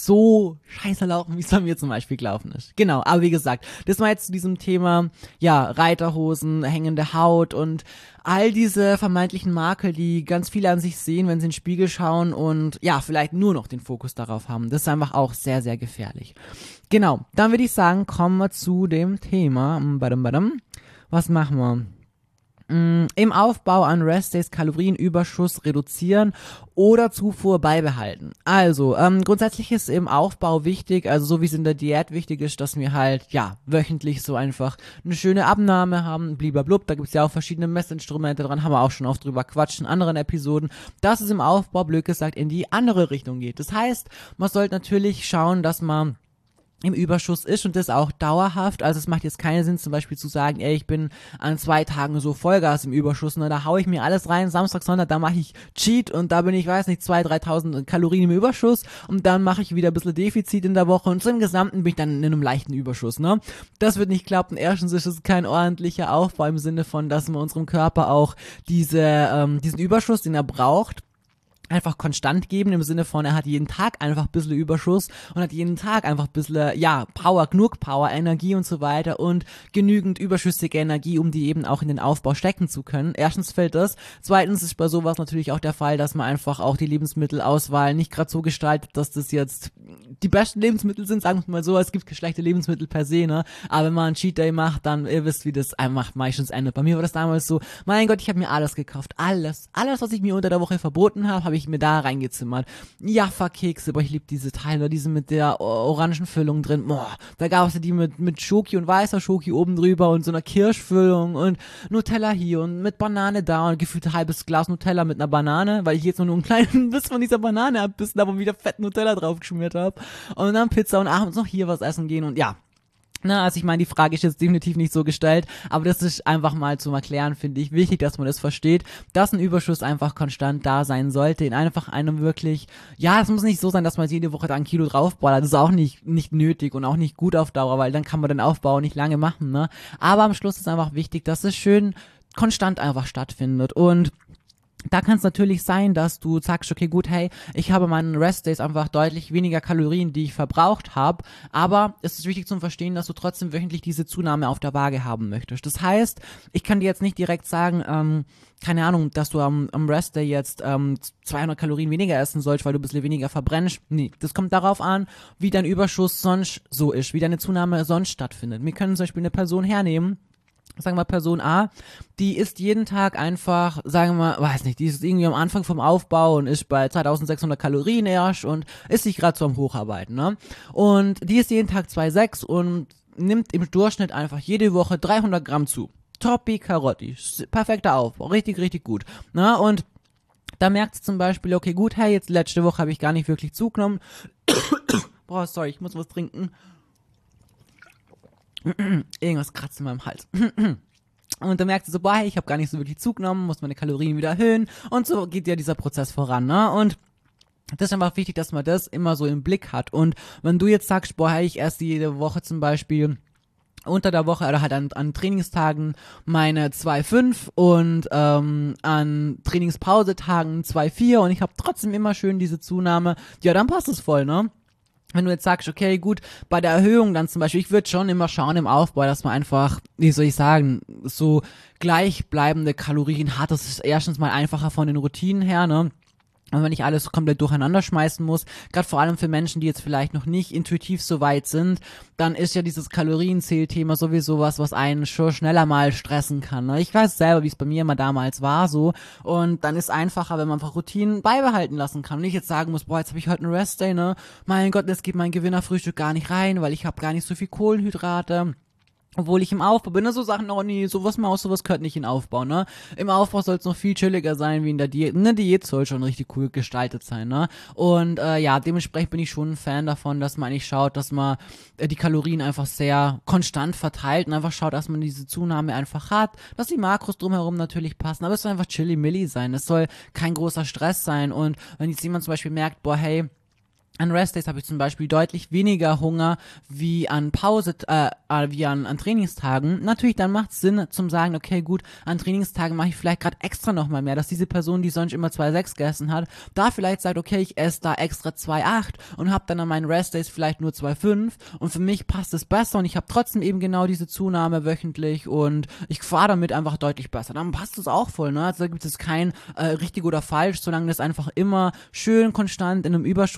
[SPEAKER 1] so scheiße laufen, wie es bei mir zum Beispiel gelaufen ist. Genau, aber wie gesagt, das war jetzt zu diesem Thema, ja, Reiterhosen, hängende Haut und all diese vermeintlichen Makel, die ganz viele an sich sehen, wenn sie in den Spiegel schauen und ja, vielleicht nur noch den Fokus darauf haben. Das ist einfach auch sehr, sehr gefährlich. Genau, dann würde ich sagen, kommen wir zu dem Thema. Was machen wir? Im Aufbau an Restdays Kalorienüberschuss reduzieren oder Zufuhr beibehalten. Also, grundsätzlich ist im Aufbau wichtig, also so wie es in der Diät wichtig ist, dass wir halt, wöchentlich so einfach eine schöne Abnahme haben, bliblablub, da gibt's ja auch verschiedene Messinstrumente dran, haben wir auch schon oft drüber quatscht in anderen Episoden, dass es im Aufbau, blöd gesagt, in die andere Richtung geht. Das heißt, man sollte natürlich schauen, dass man im Überschuss ist und das auch dauerhaft, also es macht jetzt keinen Sinn zum Beispiel zu sagen, ey, ich bin an 2 Tagen so Vollgas im Überschuss, ne, da hau ich mir alles rein, Samstag, Sonntag, da mache ich Cheat und da bin ich, weiß nicht, 2.000, 3.000 Kalorien im Überschuss und dann mache ich wieder ein bisschen Defizit in der Woche und so im Gesamten bin ich dann in einem leichten Überschuss, ne. Das wird nicht klappen. Erstens ist es kein ordentlicher Aufbau im Sinne von, dass wir unserem Körper auch diesen Überschuss, den er braucht, einfach konstant geben, im Sinne von, er hat jeden Tag einfach ein bisschen Überschuss und hat jeden Tag einfach ein bisschen, Power, genug Power, Energie und so weiter und genügend überschüssige Energie, um die eben auch in den Aufbau stecken zu können. Erstens fällt das. Zweitens ist bei sowas natürlich auch der Fall, dass man einfach auch die Lebensmittelauswahl nicht gerade so gestaltet, dass das jetzt die besten Lebensmittel sind, sagen wir mal so, es gibt schlechte Lebensmittel per se, ne, aber wenn man einen Cheat Day macht, dann, ihr wisst, wie das einfach meistens endet. Bei mir war das damals so, mein Gott, ich habe mir alles gekauft, alles, was ich mir unter der Woche verboten habe ich mir da reingezimmert. Jaffa-Kekse, boah, ich liebe diese Teile, diese mit der orangen Füllung drin, boah, da gab es ja die mit Schoki und weißer Schoki oben drüber und so einer Kirschfüllung und Nutella hier und mit Banane da und gefühlt ein halbes Glas Nutella mit einer Banane, weil ich jetzt nur einen kleinen Biss von dieser Banane abbissen habe und wieder fett Nutella drauf geschmiert habe und dann Pizza und abends noch hier was essen gehen und ja. Na, also ich meine, die Frage ist jetzt definitiv nicht so gestellt, aber das ist einfach mal zum Erklären, finde ich, wichtig, dass man das versteht, dass ein Überschuss einfach konstant da sein sollte, in einfach einem wirklich, es muss nicht so sein, dass man jede Woche da 1 Kilo draufballert, das ist auch nicht nötig und auch nicht gut auf Dauer, weil dann kann man den Aufbau nicht lange machen, ne, aber am Schluss ist einfach wichtig, dass es schön konstant einfach stattfindet und da kann es natürlich sein, dass du sagst, okay, gut, hey, ich habe meinen Restdays einfach deutlich weniger Kalorien, die ich verbraucht habe, aber es ist wichtig zum Verstehen, dass du trotzdem wöchentlich diese Zunahme auf der Waage haben möchtest. Das heißt, ich kann dir jetzt nicht direkt sagen, keine Ahnung, dass du am Restday jetzt 200 Kalorien weniger essen sollst, weil du ein bisschen weniger verbrennst. Nee, das kommt darauf an, wie dein Überschuss sonst so ist, wie deine Zunahme sonst stattfindet. Wir können zum Beispiel eine Person hernehmen, sagen wir Person A, die isst jeden Tag einfach, sagen wir, weiß nicht, die ist irgendwie am Anfang vom Aufbau und ist bei 2600 Kalorien erst und ist sich gerade so am Hocharbeiten, ne? Und die isst jeden Tag 2,6 und nimmt im Durchschnitt einfach jede Woche 300 Gramm zu. Toppi Karotti, perfekter Aufbau, richtig, richtig gut, ne? Und da merkt sie zum Beispiel, okay, gut, hey, jetzt letzte Woche habe ich gar nicht wirklich zugenommen. Boah, sorry, ich muss was trinken. Irgendwas kratzt in meinem Hals. Und dann merkt sie so, boah, hey, ich habe gar nicht so wirklich zugenommen, muss meine Kalorien wieder erhöhen und so geht ja dieser Prozess voran, ne? Und das ist einfach wichtig, dass man das immer so im Blick hat. Und wenn du jetzt sagst, boah, hey, ich esse jede Woche zum Beispiel unter der Woche oder halt an Trainingstagen meine 2,5 und an Trainingspausetagen 2,4 und ich habe trotzdem immer schön diese Zunahme, ja, dann passt es voll, ne? Wenn du jetzt sagst, okay, gut, bei der Erhöhung dann zum Beispiel, ich würde schon immer schauen im Aufbau, dass man einfach, wie soll ich sagen, so gleichbleibende Kalorien hat. Das ist erstens mal einfacher von den Routinen her, ne? Und wenn ich alles komplett durcheinander schmeißen muss, gerade vor allem für Menschen, die jetzt vielleicht noch nicht intuitiv so weit sind, dann ist ja dieses Kalorienzählthema sowieso was einen schon schneller mal stressen kann. Ne? Ich weiß selber, wie es bei mir immer damals war so und dann ist einfacher, wenn man einfach Routinen beibehalten lassen kann und nicht jetzt sagen muss, boah, jetzt habe ich heute einen Restday, ne? Mein Gott, jetzt geht mein Gewinnerfrühstück gar nicht rein, weil ich habe gar nicht so viel Kohlenhydrate. Obwohl ich im Aufbau bin, ne, so Sachen noch nie, sowas gehört nicht in Aufbau, ne. Im Aufbau soll es noch viel chilliger sein wie in der Diät. Eine Diät soll schon richtig cool gestaltet sein, ne. Und dementsprechend bin ich schon ein Fan davon, dass man eigentlich schaut, dass man die Kalorien einfach sehr konstant verteilt und einfach schaut, dass man diese Zunahme einfach hat, dass die Makros drumherum natürlich passen, aber es soll einfach chilly-milly sein. Es soll kein großer Stress sein und wenn jetzt jemand zum Beispiel merkt, boah, hey, an Restdays habe ich zum Beispiel deutlich weniger Hunger wie an wie an Trainingstagen. Natürlich, dann macht es Sinn zum sagen, okay, gut, an Trainingstagen mache ich vielleicht gerade extra nochmal mehr, dass diese Person, die sonst immer 2,6 gegessen hat, da vielleicht sagt, okay, ich esse da extra 2,8 und habe dann an meinen Restdays vielleicht nur 2,5 und für mich passt es besser und ich habe trotzdem eben genau diese Zunahme wöchentlich und ich fahre damit einfach deutlich besser. Dann passt es auch voll, ne? Also da gibt es kein richtig oder falsch, solange das einfach immer schön konstant in einem Überschuss ist und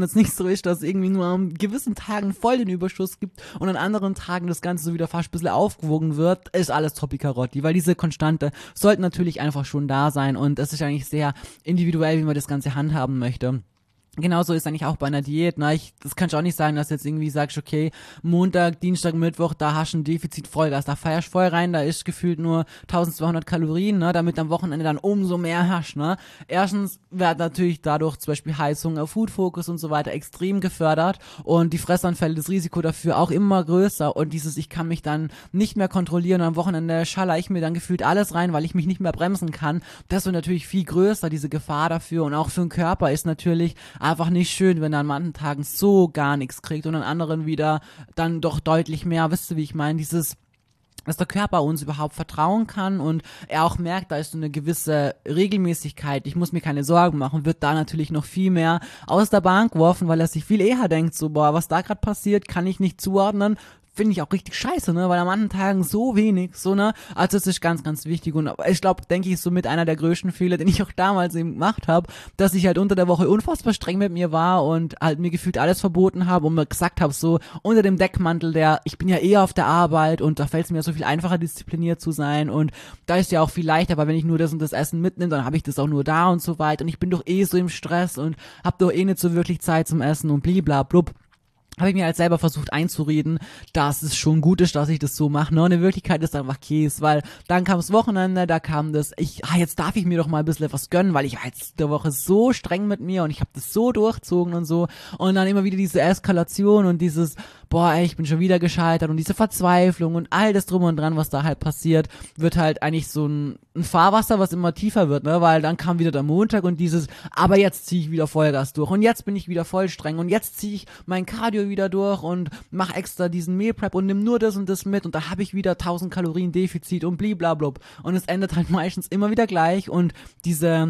[SPEAKER 1] es nicht so ist, dass es irgendwie nur an gewissen Tagen voll den Überschuss gibt und an anderen Tagen das Ganze so wieder fast ein bisschen aufgewogen wird, ist alles Toppi Karotti, weil diese Konstante sollte natürlich einfach schon da sein und es ist eigentlich sehr individuell, wie man das Ganze handhaben möchte. Genauso ist eigentlich auch bei einer Diät, ne? Das kannst du auch nicht sagen, dass du jetzt irgendwie sagst, okay, Montag, Dienstag, Mittwoch, da hast du ein Defizit Vollgas, da feierst du voll rein, da ist gefühlt nur 1200 Kalorien, ne? Damit am Wochenende dann umso mehr hast, ne? Erstens wird natürlich dadurch zum Beispiel Heißhunger, Food Focus und so weiter extrem gefördert und die Fressanfälle, das Risiko dafür auch immer größer und ich kann mich dann nicht mehr kontrollieren und am Wochenende schaller ich mir dann gefühlt alles rein, weil ich mich nicht mehr bremsen kann. Das wird natürlich viel größer, diese Gefahr dafür und auch für den Körper ist natürlich einfach nicht schön, wenn er an manchen Tagen so gar nichts kriegt und an anderen wieder dann doch deutlich mehr. Wisst ihr, wie ich meine? Dass der Körper uns überhaupt vertrauen kann und er auch merkt, da ist so eine gewisse Regelmäßigkeit, ich muss mir keine Sorgen machen, wird da natürlich noch viel mehr aus der Bahn geworfen, weil er sich viel eher denkt, so, boah, was da gerade passiert, kann ich nicht zuordnen. Finde ich auch richtig scheiße, ne, weil an manchen Tagen so wenig, so, ne, also das ist ganz, ganz wichtig und ich glaube, denke ich, ist so mit einer der größten Fehler, den ich auch damals eben gemacht habe, dass ich halt unter der Woche unfassbar streng mit mir war und halt mir gefühlt alles verboten habe und mir gesagt habe, so, unter dem Deckmantel ich bin ja eher auf der Arbeit und da fällt es mir so viel einfacher, diszipliniert zu sein und da ist ja auch viel leichter, weil wenn ich nur das und das Essen mitnehme, dann habe ich das auch nur da und so weiter und ich bin doch eh so im Stress und habe doch eh nicht so wirklich Zeit zum Essen und bliblablub. Habe ich mir halt selber versucht einzureden, dass es schon gut ist, dass ich das so mache. Ne? Und in Wirklichkeit ist einfach Käse, weil dann kam das Wochenende, da kam jetzt darf ich mir doch mal ein bisschen was gönnen, weil ich war jetzt der Woche so streng mit mir und ich habe das so durchzogen und so. Und dann immer wieder diese Eskalation und dieses, boah, ey, ich bin schon wieder gescheitert und diese Verzweiflung und all das drum und dran, was da halt passiert, wird halt eigentlich so ein Fahrwasser, was immer tiefer wird, ne? Weil dann kam wieder der Montag und aber jetzt ziehe ich wieder Vollgas durch und jetzt bin ich wieder voll streng und jetzt ziehe ich mein Cardio wieder durch und mach extra diesen Meal Prep und nimm nur das und das mit und da habe ich wieder 1000 Kalorien Defizit und bliblablub und es endet halt meistens immer wieder gleich und diese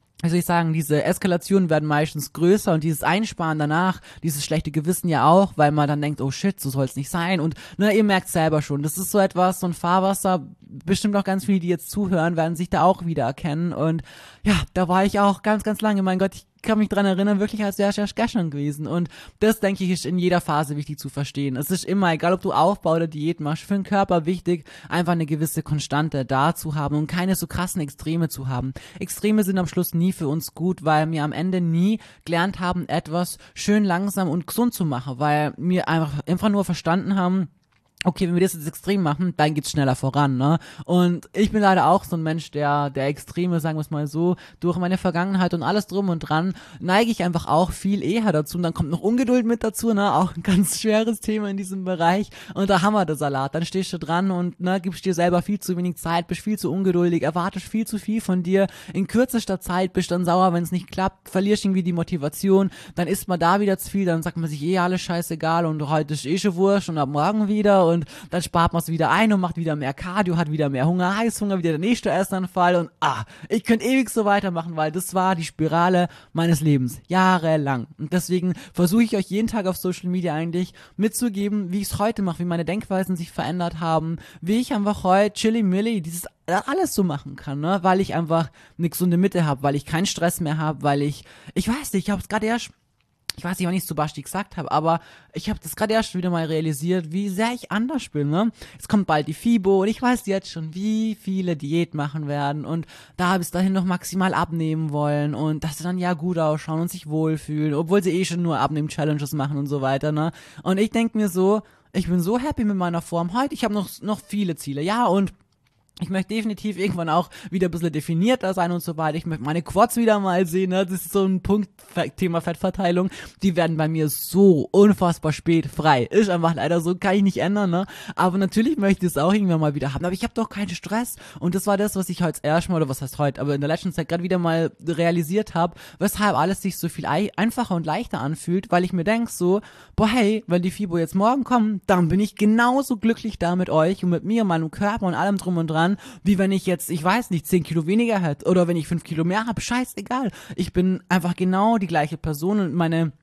[SPEAKER 1] Eskalationen werden meistens größer und dieses Einsparen danach, dieses schlechte Gewissen ja auch, weil man dann denkt, oh shit, so soll es nicht sein und ne, ihr merkt selber schon, das ist so etwas, so ein Fahrwasser, bestimmt auch ganz viele, die jetzt zuhören, werden sich da auch wiedererkennen und ja, da war ich auch ganz, ganz lange, mein Gott, ich kann mich dran erinnern, wirklich als sehr, sehr gestern gewesen und das, denke ich, ist in jeder Phase wichtig zu verstehen. Es ist immer, egal ob du Aufbau oder Diät machst, für den Körper wichtig, einfach eine gewisse Konstante da zu haben und keine so krassen Extreme zu haben. Extreme sind am Schluss nie für uns gut, weil wir am Ende nie gelernt haben, etwas schön langsam und gesund zu machen, weil wir einfach nur verstanden haben, okay, wenn wir das jetzt extrem machen, dann geht's schneller voran, ne? Und ich bin leider auch so ein Mensch, der Extreme, sagen wir es mal so, durch meine Vergangenheit und alles drum und dran, neige ich einfach auch viel eher dazu. Und dann kommt noch Ungeduld mit dazu, ne? Auch ein ganz schweres Thema in diesem Bereich. Und da haben wir den Salat. Dann stehst du dran und, ne, gibst dir selber viel zu wenig Zeit, bist viel zu ungeduldig, erwartest viel zu viel von dir. In kürzester Zeit bist dann sauer, wenn es nicht klappt, verlierst irgendwie die Motivation. Dann isst man da wieder zu viel, dann sagt man sich alles scheißegal und heute ist schon Wurscht und ab morgen wieder und dann spart man es wieder ein und macht wieder mehr Cardio, hat wieder mehr Hunger, Heißhunger, wieder der nächste Essanfall und ich könnte ewig so weitermachen, weil das war die Spirale meines Lebens, jahrelang. Und deswegen versuche ich euch jeden Tag auf Social Media eigentlich mitzugeben, wie ich es heute mache, wie meine Denkweisen sich verändert haben, wie ich einfach heute chilly-milly alles so machen kann, ne, weil ich einfach eine gesunde Mitte habe, weil ich keinen Stress mehr habe, weil ich weiß nicht, ich habe es gerade erst ich weiß nicht, wann ich es zu Basti gesagt habe, aber ich habe das gerade erst wieder mal realisiert, wie sehr ich anders bin, ne? Es kommt bald die FIBO und ich weiß jetzt schon, wie viele Diät machen werden und da bis dahin noch maximal abnehmen wollen und dass sie dann ja gut ausschauen und sich wohlfühlen, obwohl sie schon nur Abnehmen-Challenges machen und so weiter, ne? Und ich denke mir so, ich bin so happy mit meiner Form heute, ich habe noch viele Ziele, ja, und ich möchte definitiv irgendwann auch wieder ein bisschen definierter sein und so weiter. Ich möchte meine Quads wieder mal sehen, ne? Das ist so ein Punkt, Thema Fettverteilung. Die werden bei mir so unfassbar spät frei. Ist einfach leider so, kann ich nicht ändern, ne? Aber natürlich möchte ich es auch irgendwann mal wieder haben. Aber ich habe doch keinen Stress. Und das war das, was ich heute erstmal, oder was heißt heute, aber in der letzten Zeit gerade wieder mal realisiert habe, weshalb alles sich so viel einfacher und leichter anfühlt, weil ich mir denke so, boah, hey, wenn die FIBO jetzt morgen kommt, dann bin ich genauso glücklich da mit euch und mit mir, meinem Körper und allem drum und dran, wie wenn ich jetzt, ich weiß nicht, 10 Kilo weniger hätte oder wenn ich 5 Kilo mehr habe, scheißegal. Ich bin einfach genau die gleiche Person und meine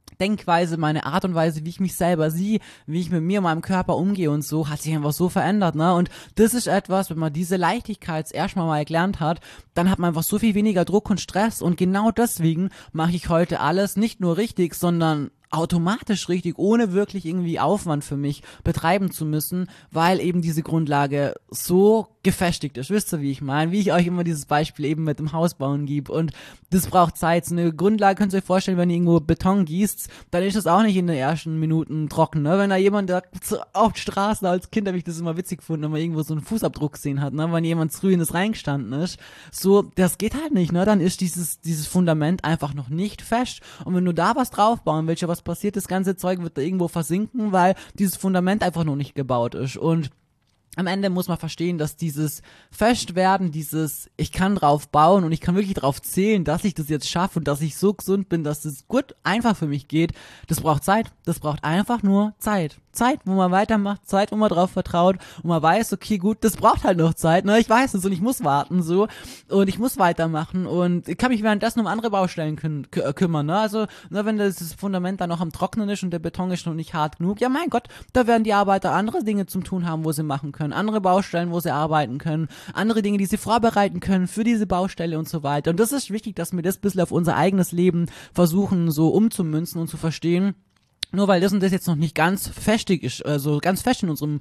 [SPEAKER 1] Denkweise, meine Art und Weise, wie ich mich selber sehe, wie ich mit mir und meinem Körper umgehe und so, hat sich einfach so verändert, ne? Und das ist etwas, wenn man diese Leichtigkeit erstmal mal gelernt hat, dann hat man einfach so viel weniger Druck und Stress und genau deswegen mache ich heute alles nicht nur richtig, sondern automatisch richtig, ohne wirklich irgendwie Aufwand für mich betreiben zu müssen, weil eben diese Grundlage so gefestigt ist. Wisst ihr, wie ich meine? Wie ich euch immer dieses Beispiel eben mit dem Haus bauen gebe. Und das braucht Zeit. So eine Grundlage könnt ihr euch vorstellen, wenn ihr irgendwo Beton gießt, dann ist das auch nicht in den ersten Minuten trocken. Ne? Wenn da jemand auf Straßen als Kind, habe ich das immer witzig gefunden, wenn man irgendwo so einen Fußabdruck gesehen hat, ne? Wenn jemand früh in das reingestanden ist. So, das geht halt nicht. Ne? Dann ist dieses Fundament einfach noch nicht fest. Und wenn du da was draufbauen willst, was passiert, das ganze Zeug wird da irgendwo versinken, weil dieses Fundament einfach noch nicht gebaut ist. Und am Ende muss man verstehen, dass dieses Festwerden, ich kann drauf bauen und ich kann wirklich drauf zählen, dass ich das jetzt schaffe und dass ich so gesund bin, dass es gut einfach für mich geht, das braucht Zeit. Das braucht einfach nur Zeit. Zeit, wo man weitermacht, Zeit, wo man drauf vertraut und man weiß, okay, gut, das braucht halt noch Zeit, ne, ich weiß es und ich muss warten, so, und ich muss weitermachen und ich kann mich währenddessen um andere Baustellen kümmern, ne, also, ne, wenn das Fundament dann noch am Trocknen ist und der Beton ist noch nicht hart genug, ja, mein Gott, da werden die Arbeiter andere Dinge zum Tun haben, wo sie machen können, andere Baustellen, wo sie arbeiten können, andere Dinge, die sie vorbereiten können für diese Baustelle und so weiter, und das ist wichtig, dass wir das ein bisschen auf unser eigenes Leben versuchen, so umzumünzen und zu verstehen. Nur weil das und das jetzt noch nicht ganz festig ist, also ganz fest in unserem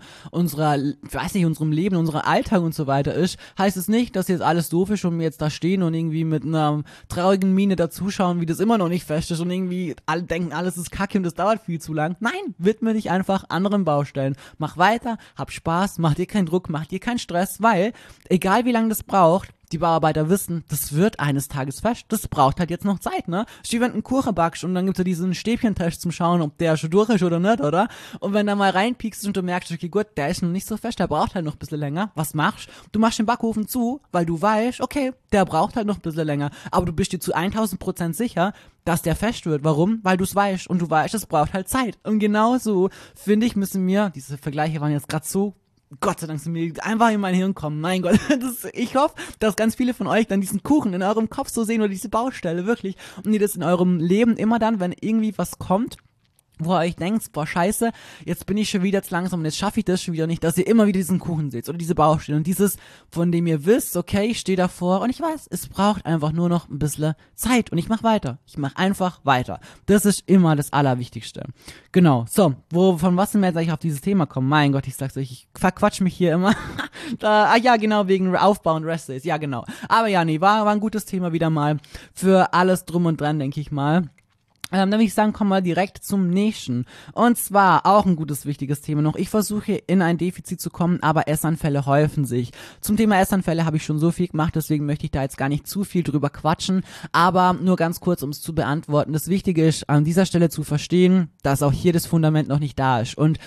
[SPEAKER 1] Leben, unserem Alltag und so weiter ist, heißt es nicht, dass jetzt alles doof ist und wir jetzt da stehen und irgendwie mit einer traurigen Miene dazuschauen, wie das immer noch nicht fest ist und irgendwie alle denken, alles ist kacke und das dauert viel zu lang. Nein, widme dich einfach anderen Baustellen. Mach weiter, hab Spaß, mach dir keinen Druck, mach dir keinen Stress, weil, egal wie lange das braucht, die Bauarbeiter wissen, das wird eines Tages fest. Das braucht halt jetzt noch Zeit, ne? Ist wie wenn du einen Kuchen backst und dann gibt's ja diesen Stäbchentest zum Schauen, ob der schon durch ist oder nicht, oder? Und wenn da mal reinpiekst und du merkst, okay, gut, der ist noch nicht so fest, der braucht halt noch ein bisschen länger. Was machst du? Du machst den Backofen zu, weil du weißt, okay, der braucht halt noch ein bisschen länger. Aber du bist dir zu 1000% sicher, dass der fest wird. Warum? Weil du es weißt. Und du weißt, es braucht halt Zeit. Und genauso, finde ich, müssen wir, diese Vergleiche waren jetzt gerade so Gott sei Dank sind mir einfach in mein Hirn kommen. Mein Gott, ich hoffe, dass ganz viele von euch dann diesen Kuchen in eurem Kopf so sehen oder diese Baustelle, wirklich. Und ihr das in eurem Leben immer dann, wenn irgendwie was kommt, wo ihr euch denkt, boah, scheiße, jetzt bin ich schon wieder zu langsam und jetzt schaffe ich das schon wieder nicht, dass ihr immer wieder diesen Kuchen seht oder diese Baustelle und dieses, von dem ihr wisst, okay, ich stehe davor und ich weiß, es braucht einfach nur noch ein bisschen Zeit und ich mache weiter. Ich mache einfach weiter. Das ist immer das Allerwichtigste. Genau, so, von was sind wir jetzt eigentlich auf dieses Thema kommen? Mein Gott, ich sag's euch, ich verquatsch mich hier immer. Ja, genau, wegen Aufbau und Rest Days, ja, genau. Aber ja, nee, war ein gutes Thema wieder mal für alles drum und dran, denke ich mal. Dann würde ich sagen, kommen wir direkt zum nächsten. Und zwar auch ein gutes, wichtiges Thema noch. Ich versuche in ein Defizit zu kommen, aber Essanfälle häufen sich. Zum Thema Essanfälle habe ich schon so viel gemacht, deswegen möchte ich da jetzt gar nicht zu viel drüber quatschen. Aber nur ganz kurz, um es zu beantworten. Das Wichtige ist, an dieser Stelle zu verstehen, dass auch hier das Fundament noch nicht da ist. Und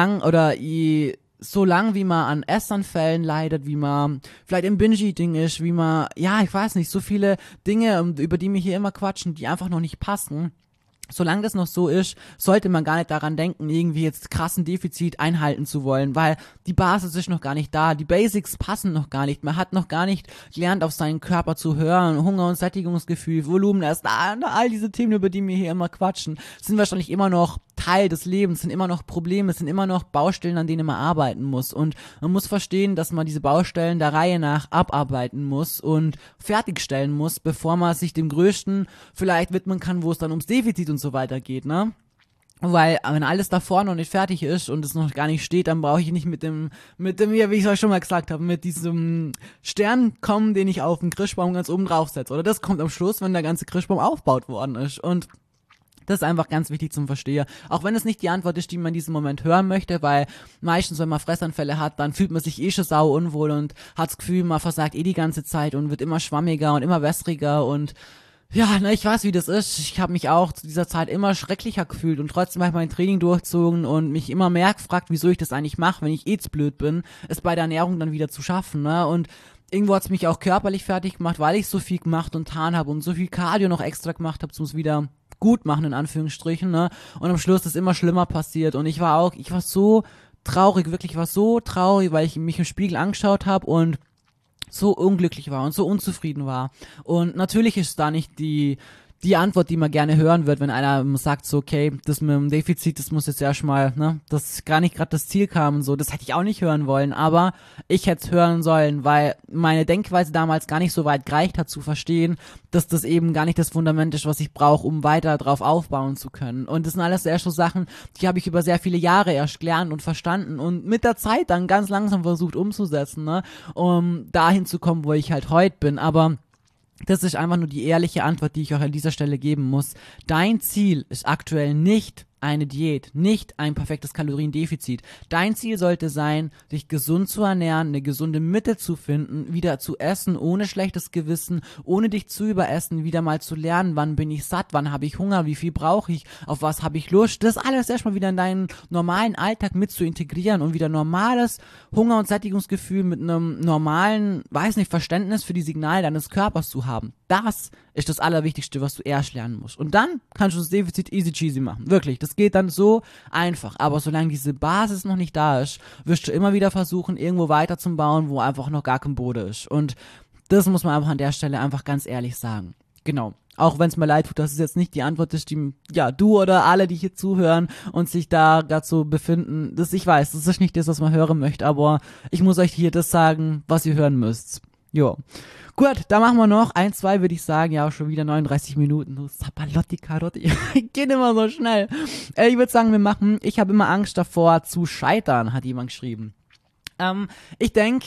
[SPEAKER 1] so lang wie man an Essanfällen leidet, wie man vielleicht im Binge-Eating ist, wie man, ja, ich weiß nicht, so viele Dinge, über die wir hier immer quatschen, die einfach noch nicht passen. Solange das noch so ist, sollte man gar nicht daran denken, irgendwie jetzt krassen Defizit einhalten zu wollen, weil die Basis ist noch gar nicht da, die Basics passen noch gar nicht, man hat noch gar nicht gelernt, auf seinen Körper zu hören, Hunger- und Sättigungsgefühl, Volumen, all diese Themen, über die wir hier immer quatschen, sind wahrscheinlich immer noch Teil des Lebens, sind immer noch Probleme, sind immer noch Baustellen, an denen man arbeiten muss und man muss verstehen, dass man diese Baustellen der Reihe nach abarbeiten muss und fertigstellen muss, bevor man sich dem Größten vielleicht widmen kann, wo es dann ums Defizit und so weiter geht, ne? Weil, wenn alles davor noch nicht fertig ist und es noch gar nicht steht, dann brauche ich nicht mit dem, wie ich es euch schon mal gesagt habe, mit diesem Stern kommen, den ich auf den Christbaum ganz oben draufsetze. Oder das kommt am Schluss, wenn der ganze Christbaum aufgebaut worden ist. Und das ist einfach ganz wichtig zum Verstehen. Auch wenn es nicht die Antwort ist, die man in diesem Moment hören möchte, weil meistens, wenn man Fressanfälle hat, dann fühlt man sich schon sau unwohl und hat das Gefühl, man versagt die ganze Zeit und wird immer schwammiger und immer wässriger und ja, ne, ich weiß, wie das ist. Ich habe mich auch zu dieser Zeit immer schrecklicher gefühlt und trotzdem habe ich mein Training durchgezogen und mich immer mehr gefragt, wieso ich das eigentlich mache, wenn ich zu blöd bin, es bei der Ernährung dann wieder zu schaffen, ne? Und irgendwo hat's mich auch körperlich fertig gemacht, weil ich so viel gemacht und getan habe und so viel Cardio noch extra gemacht habe, um es wieder gut machen, in Anführungsstrichen, ne? Und am Schluss ist immer schlimmer passiert und ich war so traurig, wirklich, ich war so traurig, weil ich mich im Spiegel angeschaut habe und so unglücklich war und so unzufrieden war. Und natürlich ist da nicht die die Antwort, die man gerne hören wird, wenn einer sagt so, okay, das mit dem Defizit, das muss jetzt erstmal, ne, das gar nicht gerade das Ziel kam und so, das hätte ich auch nicht hören wollen, aber ich hätte es hören sollen, weil meine Denkweise damals gar nicht so weit gereicht hat zu verstehen, dass das eben gar nicht das Fundament ist, was ich brauche, um weiter drauf aufbauen zu können. Und das sind alles erst so Sachen, die habe ich über sehr viele Jahre erst gelernt und verstanden und mit der Zeit dann ganz langsam versucht umzusetzen, ne, um dahin zu kommen, wo ich halt heute bin, aber das ist einfach nur die ehrliche Antwort, die ich auch an dieser Stelle geben muss. Dein Ziel ist aktuell nicht eine Diät, nicht ein perfektes Kaloriendefizit. Dein Ziel sollte sein, dich gesund zu ernähren, eine gesunde Mitte zu finden, wieder zu essen, ohne schlechtes Gewissen, ohne dich zu überessen, wieder mal zu lernen, wann bin ich satt, wann habe ich Hunger, wie viel brauche ich, auf was habe ich Lust. Das alles erstmal wieder in deinen normalen Alltag mit zu integrieren und wieder normales Hunger- und Sättigungsgefühl mit einem normalen, weiß nicht, Verständnis für die Signale deines Körpers zu haben. Das ist das Allerwichtigste, was du erst lernen musst. Und dann kannst du das Defizit easy cheesy machen. Wirklich, das geht dann so einfach. Aber solange diese Basis noch nicht da ist, wirst du immer wieder versuchen, irgendwo weiter zu bauen, wo einfach noch gar kein Boden ist. Und das muss man einfach an der Stelle einfach ganz ehrlich sagen. Genau. Auch wenn es mir leid tut, dass es jetzt nicht die Antwort ist, die, ja, du oder alle, die hier zuhören und sich da gerade so befinden, ich weiß, das ist nicht das, was man hören möchte, aber ich muss euch hier das sagen, was ihr hören müsst. Jo. Gut, da machen wir noch 1, 2, würde ich sagen. Ja, schon wieder 39 Minuten. Du Sapalotti, Karotti. Geht immer so schnell. Ich würde sagen, ich habe immer Angst davor zu scheitern, hat jemand geschrieben. Ich denke,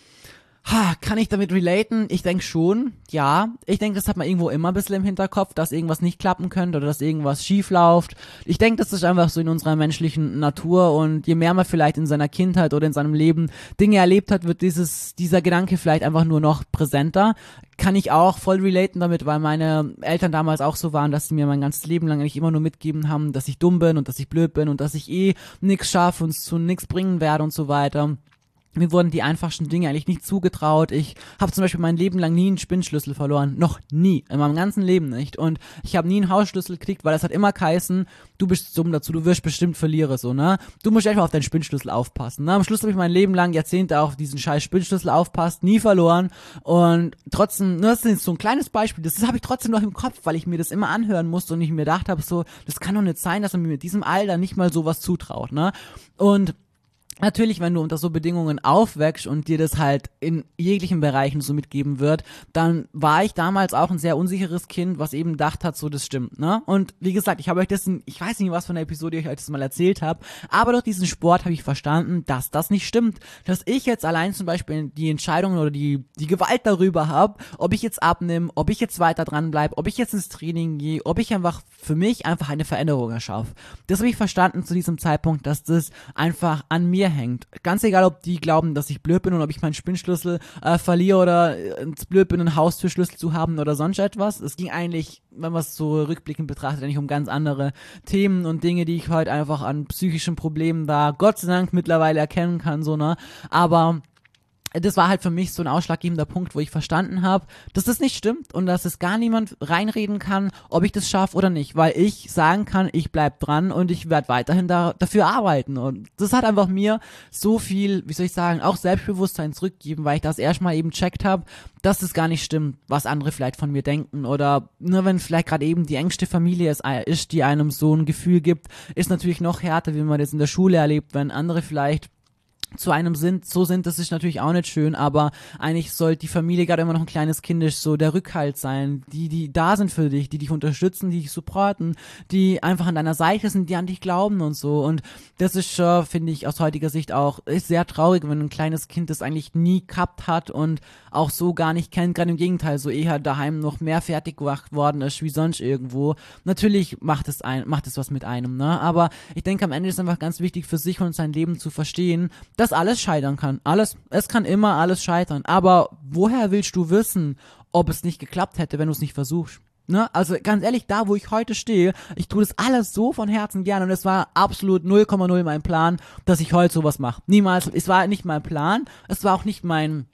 [SPEAKER 1] kann ich damit relaten? Ich denke schon, ja. Ich denke, das hat man irgendwo immer ein bisschen im Hinterkopf, dass irgendwas nicht klappen könnte oder dass irgendwas schief läuft. Ich denke, das ist einfach so in unserer menschlichen Natur und je mehr man vielleicht in seiner Kindheit oder in seinem Leben Dinge erlebt hat, wird dieser Gedanke vielleicht einfach nur noch präsenter. Kann ich auch voll relaten damit, weil meine Eltern damals auch so waren, dass sie mir mein ganzes Leben lang eigentlich immer nur mitgegeben haben, dass ich dumm bin und dass ich blöd bin und dass ich nix schaffe und zu nix bringen werde und so weiter. Mir wurden die einfachsten Dinge eigentlich nicht zugetraut. Ich habe zum Beispiel mein Leben lang nie einen Spinnschlüssel verloren. Noch nie. In meinem ganzen Leben nicht. Und ich habe nie einen Hausschlüssel gekriegt, weil es hat immer geheißen, du bist dumm dazu, du wirst bestimmt verlieren, so, ne? Du musst einfach auf deinen Spinnschlüssel aufpassen, ne? Am Schluss habe ich mein Leben lang, Jahrzehnte auf diesen scheiß Spinnschlüssel aufpasst, nie verloren. Und trotzdem, das ist so ein kleines Beispiel, das habe ich trotzdem noch im Kopf, weil ich mir das immer anhören musste und ich mir gedacht habe, so, das kann doch nicht sein, dass man mir mit diesem Alter nicht mal sowas zutraut, ne? Und natürlich, wenn du unter so Bedingungen aufwächst und dir das halt in jeglichen Bereichen so mitgeben wird, dann war ich damals auch ein sehr unsicheres Kind, was eben gedacht hat, so das stimmt, ne? Und wie gesagt, ich habe euch ich weiß nicht, was von der Episode ich euch das mal erzählt habe, aber durch diesen Sport habe ich verstanden, dass das nicht stimmt, dass ich jetzt allein zum Beispiel die Entscheidung oder die Gewalt darüber habe, ob ich jetzt abnehme, ob ich jetzt weiter dran bleibe, ob ich jetzt ins Training gehe, ob ich einfach für mich einfach eine Veränderung erschaffe. Das habe ich verstanden zu diesem Zeitpunkt, dass das einfach an mir hängt. Ganz egal, ob die glauben, dass ich blöd bin und ob ich meinen Spinnschlüssel verliere oder blöd bin, einen Haustürschlüssel zu haben oder sonst etwas. Es ging eigentlich, wenn man es so rückblickend betrachtet, eigentlich um ganz andere Themen und Dinge, die ich heute einfach an psychischen Problemen da Gott sei Dank mittlerweile erkennen kann, so, ne? Aber das war halt für mich so ein ausschlaggebender Punkt, wo ich verstanden habe, dass das nicht stimmt und dass es gar niemand reinreden kann, ob ich das schaffe oder nicht, weil ich sagen kann, ich bleib dran und ich werde weiterhin dafür arbeiten und das hat einfach mir so viel, wie soll ich sagen, auch Selbstbewusstsein zurückgegeben, weil ich das erstmal eben checkt habe, dass es gar nicht stimmt, was andere vielleicht von mir denken oder nur wenn vielleicht gerade eben die engste Familie ist, die einem so ein Gefühl gibt, ist natürlich noch härter, wie man das in der Schule erlebt, wenn andere vielleicht zu einem sind, das ist natürlich auch nicht schön, aber eigentlich sollte die Familie gerade immer noch ein kleines Kind ist, so der Rückhalt sein, die da sind für dich, die dich unterstützen, die dich supporten, die einfach an deiner Seite sind, die an dich glauben und so und das ist schon, finde ich, aus heutiger Sicht auch, ist sehr traurig, wenn ein kleines Kind das eigentlich nie gehabt hat und auch so gar nicht kennt, gerade im Gegenteil, so eher daheim noch mehr fertig gemacht worden ist, wie sonst irgendwo. Natürlich macht es was mit einem, ne, aber ich denke, am Ende ist einfach ganz wichtig für sich und sein Leben zu verstehen, dass alles scheitern kann. Es kann immer alles scheitern. Aber woher willst du wissen, ob es nicht geklappt hätte, wenn du es nicht versuchst? Ne? Also ganz ehrlich, da wo ich heute stehe, ich tue das alles so von Herzen gern und es war absolut 0,0 mein Plan, dass ich heute sowas mache. Niemals, es war nicht mein Plan, es war auch nicht mein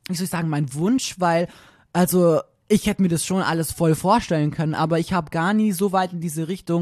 [SPEAKER 1] Wunsch, weil, also ich hätte mir das schon alles voll vorstellen können, aber ich habe gar nie so weit in diese Richtung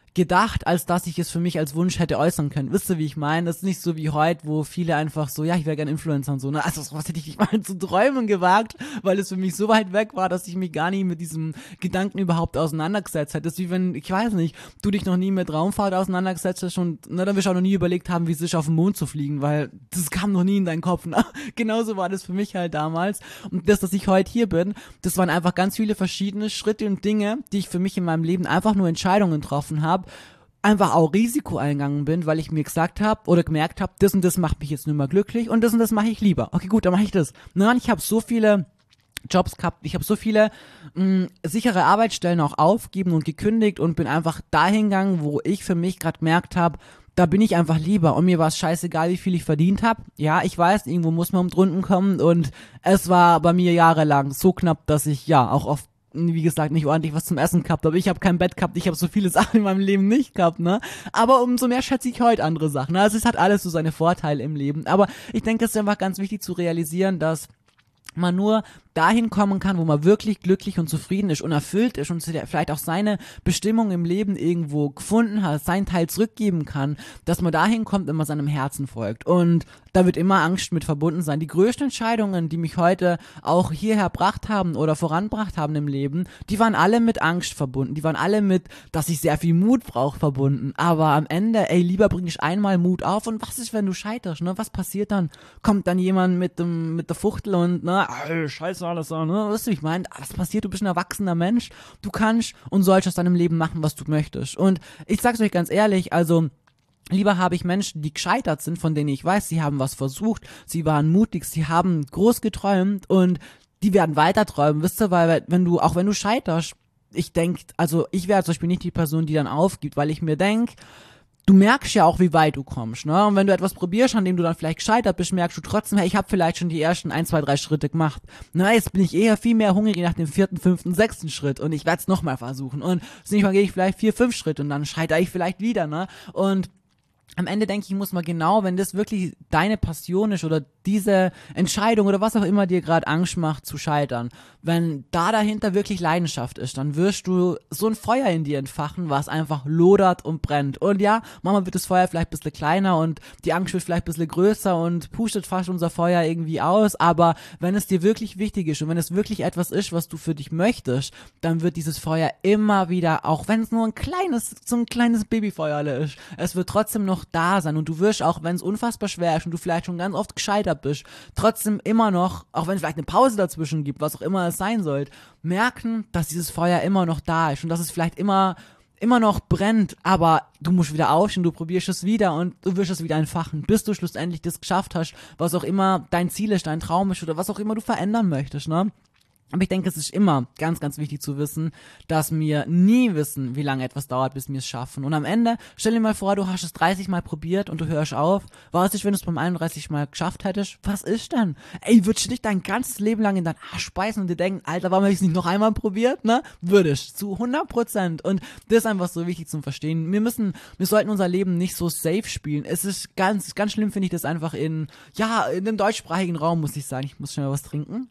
[SPEAKER 1] gedacht, als dass ich es für mich als Wunsch hätte äußern können. Wisst ihr, wie ich meine? Das ist nicht so wie heute, wo viele einfach so, ja, ich wäre gerne Influencer und so, ne? Also sowas hätte ich nicht mal zu träumen gewagt, weil es für mich so weit weg war, dass ich mich gar nicht mit diesem Gedanken überhaupt auseinandergesetzt hätte. Das ist wie wenn, ich weiß nicht, du dich noch nie mit Raumfahrt auseinandergesetzt hast und ne, dann wirst du auch noch nie überlegt haben, wie es ist, auf den Mond zu fliegen, weil das kam noch nie in deinen Kopf. Ne? Genauso war das für mich halt damals. Und das, dass ich heute hier bin, das waren einfach ganz viele verschiedene Schritte und Dinge, die ich für mich in meinem Leben einfach nur Entscheidungen getroffen habe, einfach auch Risiko eingegangen bin, weil ich mir gesagt habe oder gemerkt habe, das und das macht mich jetzt nur mal glücklich und das mache ich lieber. Okay, gut, dann mache ich das. Na, ich habe so viele Jobs gehabt, ich habe so viele sichere Arbeitsstellen auch aufgegeben und gekündigt und bin einfach dahin gegangen, wo ich für mich gerade gemerkt habe, da bin ich einfach lieber und mir war es scheißegal, wie viel ich verdient habe. Ja, ich weiß, irgendwo muss man um drunten kommen und es war bei mir jahrelang so knapp, dass ich ja auch oft, wie gesagt, nicht ordentlich was zum Essen gehabt habe. Ich habe kein Bett gehabt, ich habe so viele Sachen in meinem Leben nicht gehabt, ne? Aber umso mehr schätze ich heute andere Sachen. Also es hat alles so seine Vorteile im Leben. Aber ich denke, es ist einfach ganz wichtig zu realisieren, dass man nur dahin kommen kann, wo man wirklich glücklich und zufrieden ist und erfüllt ist und vielleicht auch seine Bestimmung im Leben irgendwo gefunden hat, seinen Teil zurückgeben kann, dass man dahin kommt, wenn man seinem Herzen folgt. Und da wird immer Angst mit verbunden sein. Die größten Entscheidungen, die mich heute auch hierher gebracht haben oder vorangebracht haben im Leben, die waren alle mit Angst verbunden. Die waren alle mit, dass ich sehr viel Mut brauche, verbunden. Aber am Ende, lieber bring ich einmal Mut auf und was ist, wenn du scheiterst, ne? Was passiert dann? Kommt dann jemand mit der Fuchtel und, ne, scheiße alles so, ne? Weißt du, wie ich meine? Was passiert? Du bist ein erwachsener Mensch. Du kannst und sollst aus deinem Leben machen, was du möchtest. Und ich sag's euch ganz ehrlich, also lieber habe ich Menschen, die gescheitert sind, von denen ich weiß, sie haben was versucht, sie waren mutig, sie haben groß geträumt und die werden weiter träumen, wisst ihr, weil wenn du scheiterst, ich denke, also ich wäre zum Beispiel nicht die Person, die dann aufgibt, weil ich mir denke, du merkst ja auch, wie weit du kommst, ne? Und wenn du etwas probierst, an dem du dann vielleicht gescheitert bist, merkst du trotzdem, hey, ich habe vielleicht schon die ersten 1, 2, 3 Schritte gemacht. Na, jetzt bin ich eher viel mehr hungrig nach dem 4., 5., 6. Schritt und ich werde es nochmal versuchen. Und nächstes gehe ich vielleicht 4, 5 Schritte und dann scheitere ich vielleicht wieder, ne? Und am Ende denke ich, muss man genau, wenn das wirklich deine Passion ist oder diese Entscheidung oder was auch immer dir gerade Angst macht zu scheitern, wenn da dahinter wirklich Leidenschaft ist, dann wirst du so ein Feuer in dir entfachen, was einfach lodert und brennt. Und ja, manchmal wird das Feuer vielleicht ein bisschen kleiner und die Angst wird vielleicht ein bisschen größer und pustet fast unser Feuer irgendwie aus, aber wenn es dir wirklich wichtig ist und wenn es wirklich etwas ist, was du für dich möchtest, dann wird dieses Feuer immer wieder, auch wenn es nur so ein kleines Babyfeuer ist, es wird trotzdem noch da sein und du wirst, auch wenn es unfassbar schwer ist und du vielleicht schon ganz oft gescheitert bist, trotzdem immer noch, auch wenn es vielleicht eine Pause dazwischen gibt, was auch immer es sein soll, merken, dass dieses Feuer immer noch da ist und dass es vielleicht immer noch brennt, aber du musst wieder aufstehen, du probierst es wieder und du wirst es wieder entfachen, bis du schlussendlich das geschafft hast, was auch immer dein Ziel ist, dein Traum ist oder was auch immer du verändern möchtest, ne? Aber ich denke, es ist immer ganz, ganz wichtig zu wissen, dass wir nie wissen, wie lange etwas dauert, bis wir es schaffen. Und am Ende, stell dir mal vor, du hast es 30 Mal probiert und du hörst auf. Was ist, wenn du es beim 31 Mal geschafft hättest? Was ist denn? Würdest du nicht dein ganzes Leben lang in deinen Arsch speisen und dir denken, Alter, warum habe ich es nicht noch einmal probiert, ne? Würdest. Zu 100%. Und das ist einfach so wichtig zum Verstehen. Wir sollten unser Leben nicht so safe spielen. Es ist ganz, ganz schlimm, finde ich das einfach in dem deutschsprachigen Raum, muss ich sagen. Ich muss schnell mal was trinken.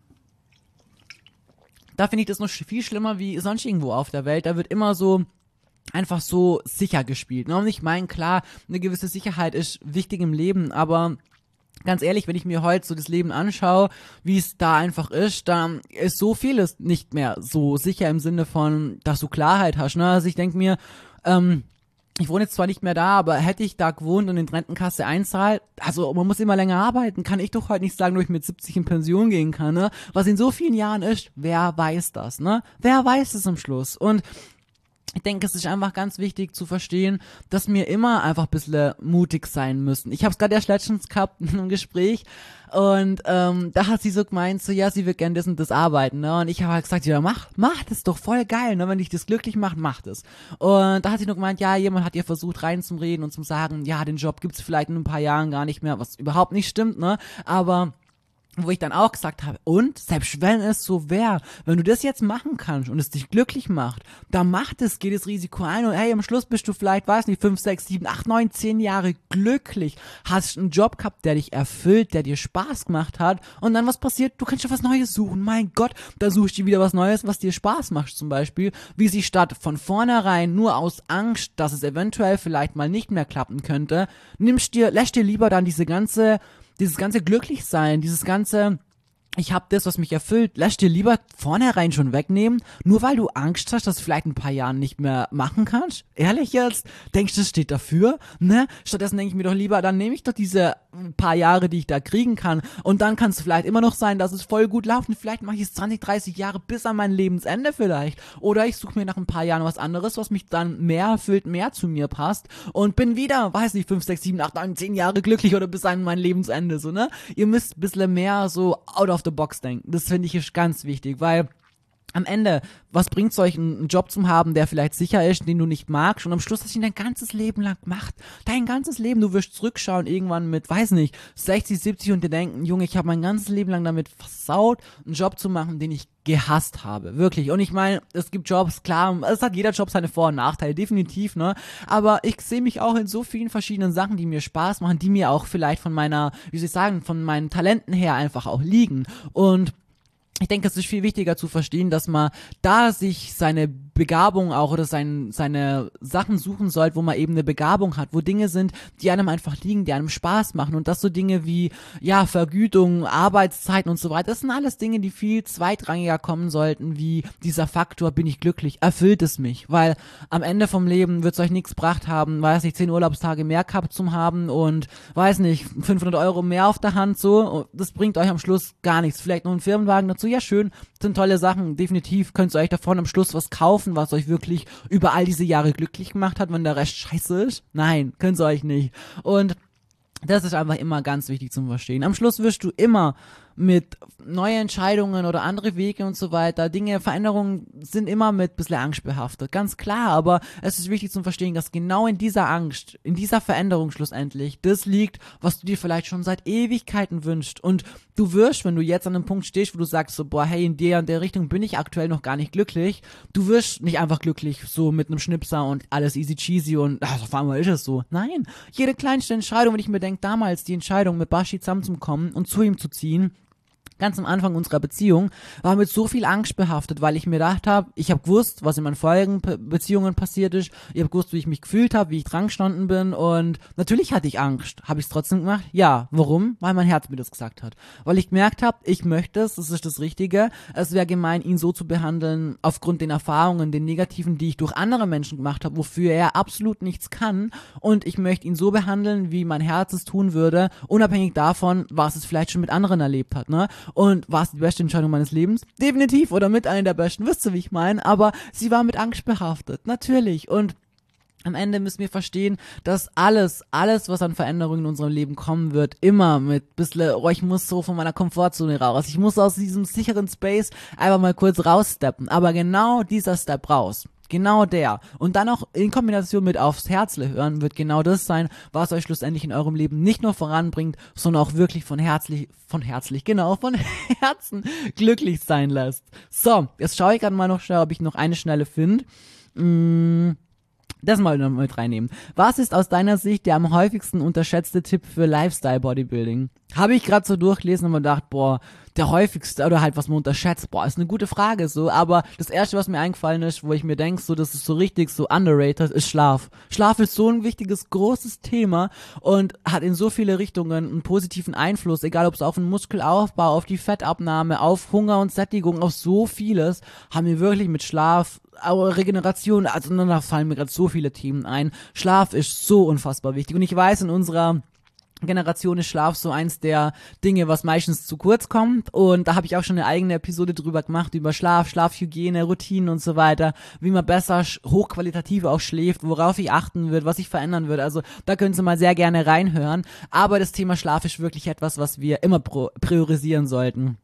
[SPEAKER 1] Da finde ich das noch viel schlimmer wie sonst irgendwo auf der Welt. Da wird immer so einfach so sicher gespielt. Und ich meine, klar, eine gewisse Sicherheit ist wichtig im Leben, aber ganz ehrlich, wenn ich mir heute so das Leben anschaue, wie es da einfach ist, dann ist so vieles nicht mehr so sicher im Sinne von, dass du Klarheit hast. Ne? Also ich denke mir, ich wohne jetzt zwar nicht mehr da, aber hätte ich da gewohnt und in die Rentenkasse einzahlt, also man muss immer länger arbeiten, kann ich doch heute nicht sagen, dass ich mit 70 in Pension gehen kann, ne? Was in so vielen Jahren ist, wer weiß das, ne? Wer weiß es am Schluss? Und ich denke, es ist einfach ganz wichtig zu verstehen, dass wir immer einfach ein bisschen mutig sein müssen. Ich habe es gerade erst letztens gehabt in einem Gespräch und da hat sie so gemeint, so ja, sie will gerne das und das arbeiten, ne? Und ich habe halt gesagt, ja, mach das doch voll geil, ne? Wenn dich das glücklich macht, mach das. Und da hat sie nur gemeint, ja, jemand hat ihr versucht reinzureden und zu sagen, ja, den Job gibt's vielleicht in ein paar Jahren gar nicht mehr, was überhaupt nicht stimmt, ne? Aber wo ich dann auch gesagt habe, und selbst wenn es so wäre, wenn du das jetzt machen kannst und es dich glücklich macht, dann mach das, geh das Risiko ein und hey, am Schluss bist du vielleicht, weiß nicht, 5, 6, 7, 8, 9, 10 Jahre glücklich, hast einen Job gehabt, der dich erfüllt, der dir Spaß gemacht hat und dann was passiert, du kannst dir was Neues suchen, mein Gott, da suchst du wieder was Neues, was dir Spaß macht zum Beispiel, wie sie statt von vornherein nur aus Angst, dass es eventuell vielleicht mal nicht mehr klappen könnte, lässt dir lieber dann dieses ganze Glücklichsein, dieses ganze, ich hab das, was mich erfüllt, lass dir lieber vornherein schon wegnehmen, nur weil du Angst hast, dass du vielleicht in ein paar Jahren nicht mehr machen kannst? Ehrlich jetzt? Denkst du, das steht dafür? Ne? Stattdessen denke ich mir doch lieber, dann nehme ich doch diese paar Jahre, die ich da kriegen kann und dann kann es vielleicht immer noch sein, dass es voll gut läuft und vielleicht mache ich es 20, 30 Jahre bis an mein Lebensende vielleicht. Oder ich suche mir nach ein paar Jahren was anderes, was mich dann mehr erfüllt, mehr zu mir passt und bin wieder, weiß nicht, 5, 6, 7, 8, 9, 10 Jahre glücklich oder bis an mein Lebensende, so, ne? Ihr müsst ein bisschen mehr so out of the box denken. Das finde ich ist ganz wichtig, weil am Ende, was bringt's euch, einen Job zu haben, der vielleicht sicher ist, den du nicht magst und am Schluss hast du ihn dein ganzes Leben lang gemacht. Dein ganzes Leben, du wirst zurückschauen irgendwann mit, weiß nicht, 60, 70 und dir denken, Junge, ich habe mein ganzes Leben lang damit versaut, einen Job zu machen, den ich gehasst habe, wirklich. Und ich meine, es gibt Jobs, klar, es hat jeder Job seine Vor- und Nachteile, definitiv, ne, aber ich sehe mich auch in so vielen verschiedenen Sachen, die mir Spaß machen, die mir auch vielleicht von meiner, wie soll ich sagen, von meinen Talenten her einfach auch liegen und ich denke, es ist viel wichtiger zu verstehen, dass man da sich seine Begabung auch oder seine Sachen suchen sollte, wo man eben eine Begabung hat, wo Dinge sind, die einem einfach liegen, die einem Spaß machen und das so Dinge wie, ja, Vergütung, Arbeitszeiten und so weiter, das sind alles Dinge, die viel zweitrangiger kommen sollten, wie dieser Faktor, bin ich glücklich, erfüllt es mich, weil am Ende vom Leben wird es euch nichts gebracht haben, weiß nicht, 10 Urlaubstage mehr gehabt zu haben und, weiß nicht, 500 Euro mehr auf der Hand, so, das bringt euch am Schluss gar nichts, vielleicht noch einen Firmenwagen dazu, ja schön, sind tolle Sachen, definitiv könnt ihr euch davon am Schluss was kaufen, was euch wirklich über all diese Jahre glücklich gemacht hat, wenn der Rest scheiße ist. Nein, könnt ihr euch nicht. Und das ist einfach immer ganz wichtig zum Verstehen. Am Schluss wirst du immer mit neue Entscheidungen oder andere Wege und so weiter, Veränderungen sind immer mit ein bisschen Angst behaftet, ganz klar, aber es ist wichtig zum Verstehen, dass genau in dieser Angst, in dieser Veränderung schlussendlich, das liegt, was du dir vielleicht schon seit Ewigkeiten wünschst und du wirst, wenn du jetzt an einem Punkt stehst, wo du sagst so, boah, hey, in der und der Richtung bin ich aktuell noch gar nicht glücklich, du wirst nicht einfach glücklich, so mit einem Schnipser und alles easy cheesy und auf einmal ist es so, nein, jede kleinste Entscheidung, wenn ich mir denke, damals die Entscheidung mit Bashi zusammenzukommen und zu ihm zu ziehen, ganz am Anfang unserer Beziehung, war mit so viel Angst behaftet, weil ich mir gedacht habe, ich habe gewusst, was in meinen vorherigen Beziehungen passiert ist, ich habe gewusst, wie ich mich gefühlt habe, wie ich dran gestanden bin und natürlich hatte ich Angst. Habe ich es trotzdem gemacht? Ja. Warum? Weil mein Herz mir das gesagt hat. Weil ich gemerkt habe, ich möchte es, das ist das Richtige, es wäre gemein, ihn so zu behandeln, aufgrund den Erfahrungen, den Negativen, die ich durch andere Menschen gemacht habe, wofür er absolut nichts kann und ich möchte ihn so behandeln, wie mein Herz es tun würde, unabhängig davon, was es vielleicht schon mit anderen erlebt hat, ne? Und war es die beste Entscheidung meines Lebens? Definitiv, oder mit einer der besten, wisst ihr, wie ich meine, aber sie war mit Angst behaftet, natürlich, und am Ende müssen wir verstehen, dass alles, was an Veränderungen in unserem Leben kommen wird, immer mit bisschen, oh, ich muss so von meiner Komfortzone raus, ich muss aus diesem sicheren Space einfach mal kurz raussteppen, aber genau dieser Step raus, genau der. Und dann auch in Kombination mit aufs Herzle hören, wird genau das sein, was euch schlussendlich in eurem Leben nicht nur voranbringt, sondern auch wirklich von Herzen glücklich sein lässt. So, jetzt schaue ich gerade mal noch schnell, ob ich noch eine schnelle finde. Das mal mit reinnehmen. Was ist aus deiner Sicht der am häufigsten unterschätzte Tipp für Lifestyle-Bodybuilding? Habe ich gerade so durchgelesen und mir gedacht, boah, der häufigste oder halt was man unterschätzt, boah, ist eine gute Frage so, aber das erste, was mir eingefallen ist, wo ich mir denke, so, das ist so richtig so underrated, ist Schlaf. Schlaf ist so ein wichtiges, großes Thema und hat in so viele Richtungen einen positiven Einfluss, egal ob es auf den Muskelaufbau, auf die Fettabnahme, auf Hunger und Sättigung, auf so vieles, haben wir wirklich mit Schlaf, Regeneration, also da fallen mir gerade so viele Themen ein. Schlaf ist so unfassbar wichtig und ich weiß, in unserer Generation ist Schlaf so eins der Dinge, was meistens zu kurz kommt und da habe ich auch schon eine eigene Episode drüber gemacht, über Schlaf, Schlafhygiene, Routinen und so weiter, wie man besser hochqualitativ auch schläft, worauf ich achten wird, was ich verändern wird, also da können Sie mal sehr gerne reinhören, aber das Thema Schlaf ist wirklich etwas, was wir immer priorisieren sollten.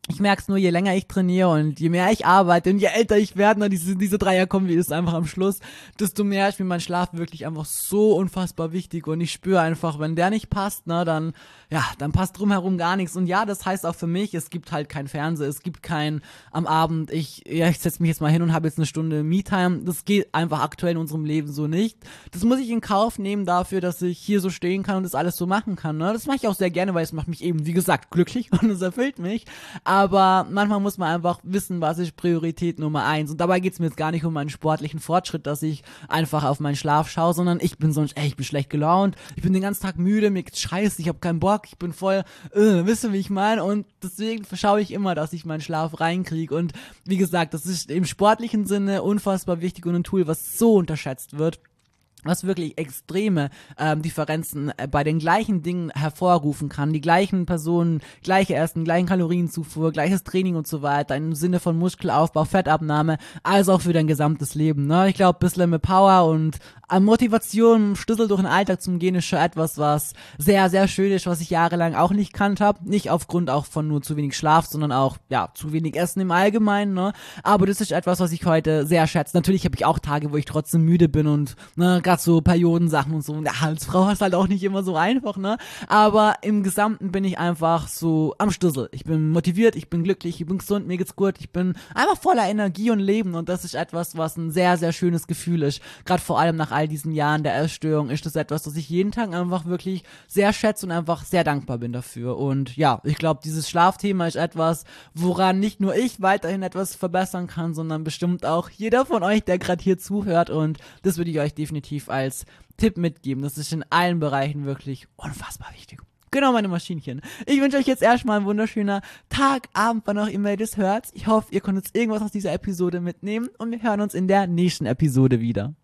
[SPEAKER 1] Ich merke es nur, je länger ich trainiere und je mehr ich arbeite und je älter ich werde, ne, diese Dreierkombi ist einfach am Schluss, desto mehr ist mir mein Schlaf wirklich einfach so unfassbar wichtig und ich spüre einfach, wenn der nicht passt, ne, dann, ja, dann passt drumherum gar nichts. Und ja, das heißt auch für mich, es gibt halt kein Fernsehen, es gibt kein am Abend, ich setze mich jetzt mal hin und habe jetzt eine Stunde Me-Time. Das geht einfach aktuell in unserem Leben so nicht. Das muss ich in Kauf nehmen dafür, dass ich hier so stehen kann und das alles so machen kann, ne. Das mache ich auch sehr gerne, weil es macht mich eben, wie gesagt, glücklich und es erfüllt mich. Aber manchmal muss man einfach wissen, was ist Priorität Nummer 1. Und dabei geht's mir jetzt gar nicht um meinen sportlichen Fortschritt, dass ich einfach auf meinen Schlaf schaue, sondern ich bin sonst, ich bin schlecht gelaunt, ich bin den ganzen Tag müde, mir geht's scheiße, ich habe keinen Bock, ich bin voll, wisst ihr, wie ich meine? Und deswegen schaue ich immer, dass ich meinen Schlaf reinkriege. Und wie gesagt, das ist im sportlichen Sinne unfassbar wichtig und ein Tool, was so unterschätzt wird, was wirklich extreme Differenzen bei den gleichen Dingen hervorrufen kann. Die gleichen Personen, gleiche Essen, gleichen Kalorienzufuhr, gleiches Training und so weiter, im Sinne von Muskelaufbau, Fettabnahme, als auch für dein gesamtes Leben. Ne? Ich glaube, ein bisschen mit Power und Motivation, Schlüssel durch den Alltag zum Gehen ist schon etwas, was sehr, sehr schön ist, was ich jahrelang auch nicht kannt habe. Nicht aufgrund auch von nur zu wenig Schlaf, sondern auch, ja, zu wenig Essen im Allgemeinen, ne? Aber das ist etwas, was ich heute sehr schätze. Natürlich habe ich auch Tage, wo ich trotzdem müde bin und, ne, gerade so Periodensachen und so. Und ja, als Frau hast halt auch nicht immer so einfach, ne? Aber im Gesamten bin ich einfach so am Schlüssel. Ich bin motiviert, ich bin glücklich, ich bin gesund, mir geht's gut, ich bin einfach voller Energie und Leben und das ist etwas, was ein sehr, sehr schönes Gefühl ist. Gerade vor allem nach all diesen Jahren der Essstörung ist das etwas, das ich jeden Tag einfach wirklich sehr schätze und einfach sehr dankbar bin dafür. Und ja, ich glaube, dieses Schlafthema ist etwas, woran nicht nur ich weiterhin etwas verbessern kann, sondern bestimmt auch jeder von euch, der gerade hier zuhört, und das würde ich euch definitiv als Tipp mitgeben. Das ist in allen Bereichen wirklich unfassbar wichtig. Genau, meine Maschinchen. Ich wünsche euch jetzt erstmal einen wunderschönen Tag, Abend, wann auch immer ihr das hört. Ich hoffe, ihr konntet irgendwas aus dieser Episode mitnehmen und wir hören uns in der nächsten Episode wieder.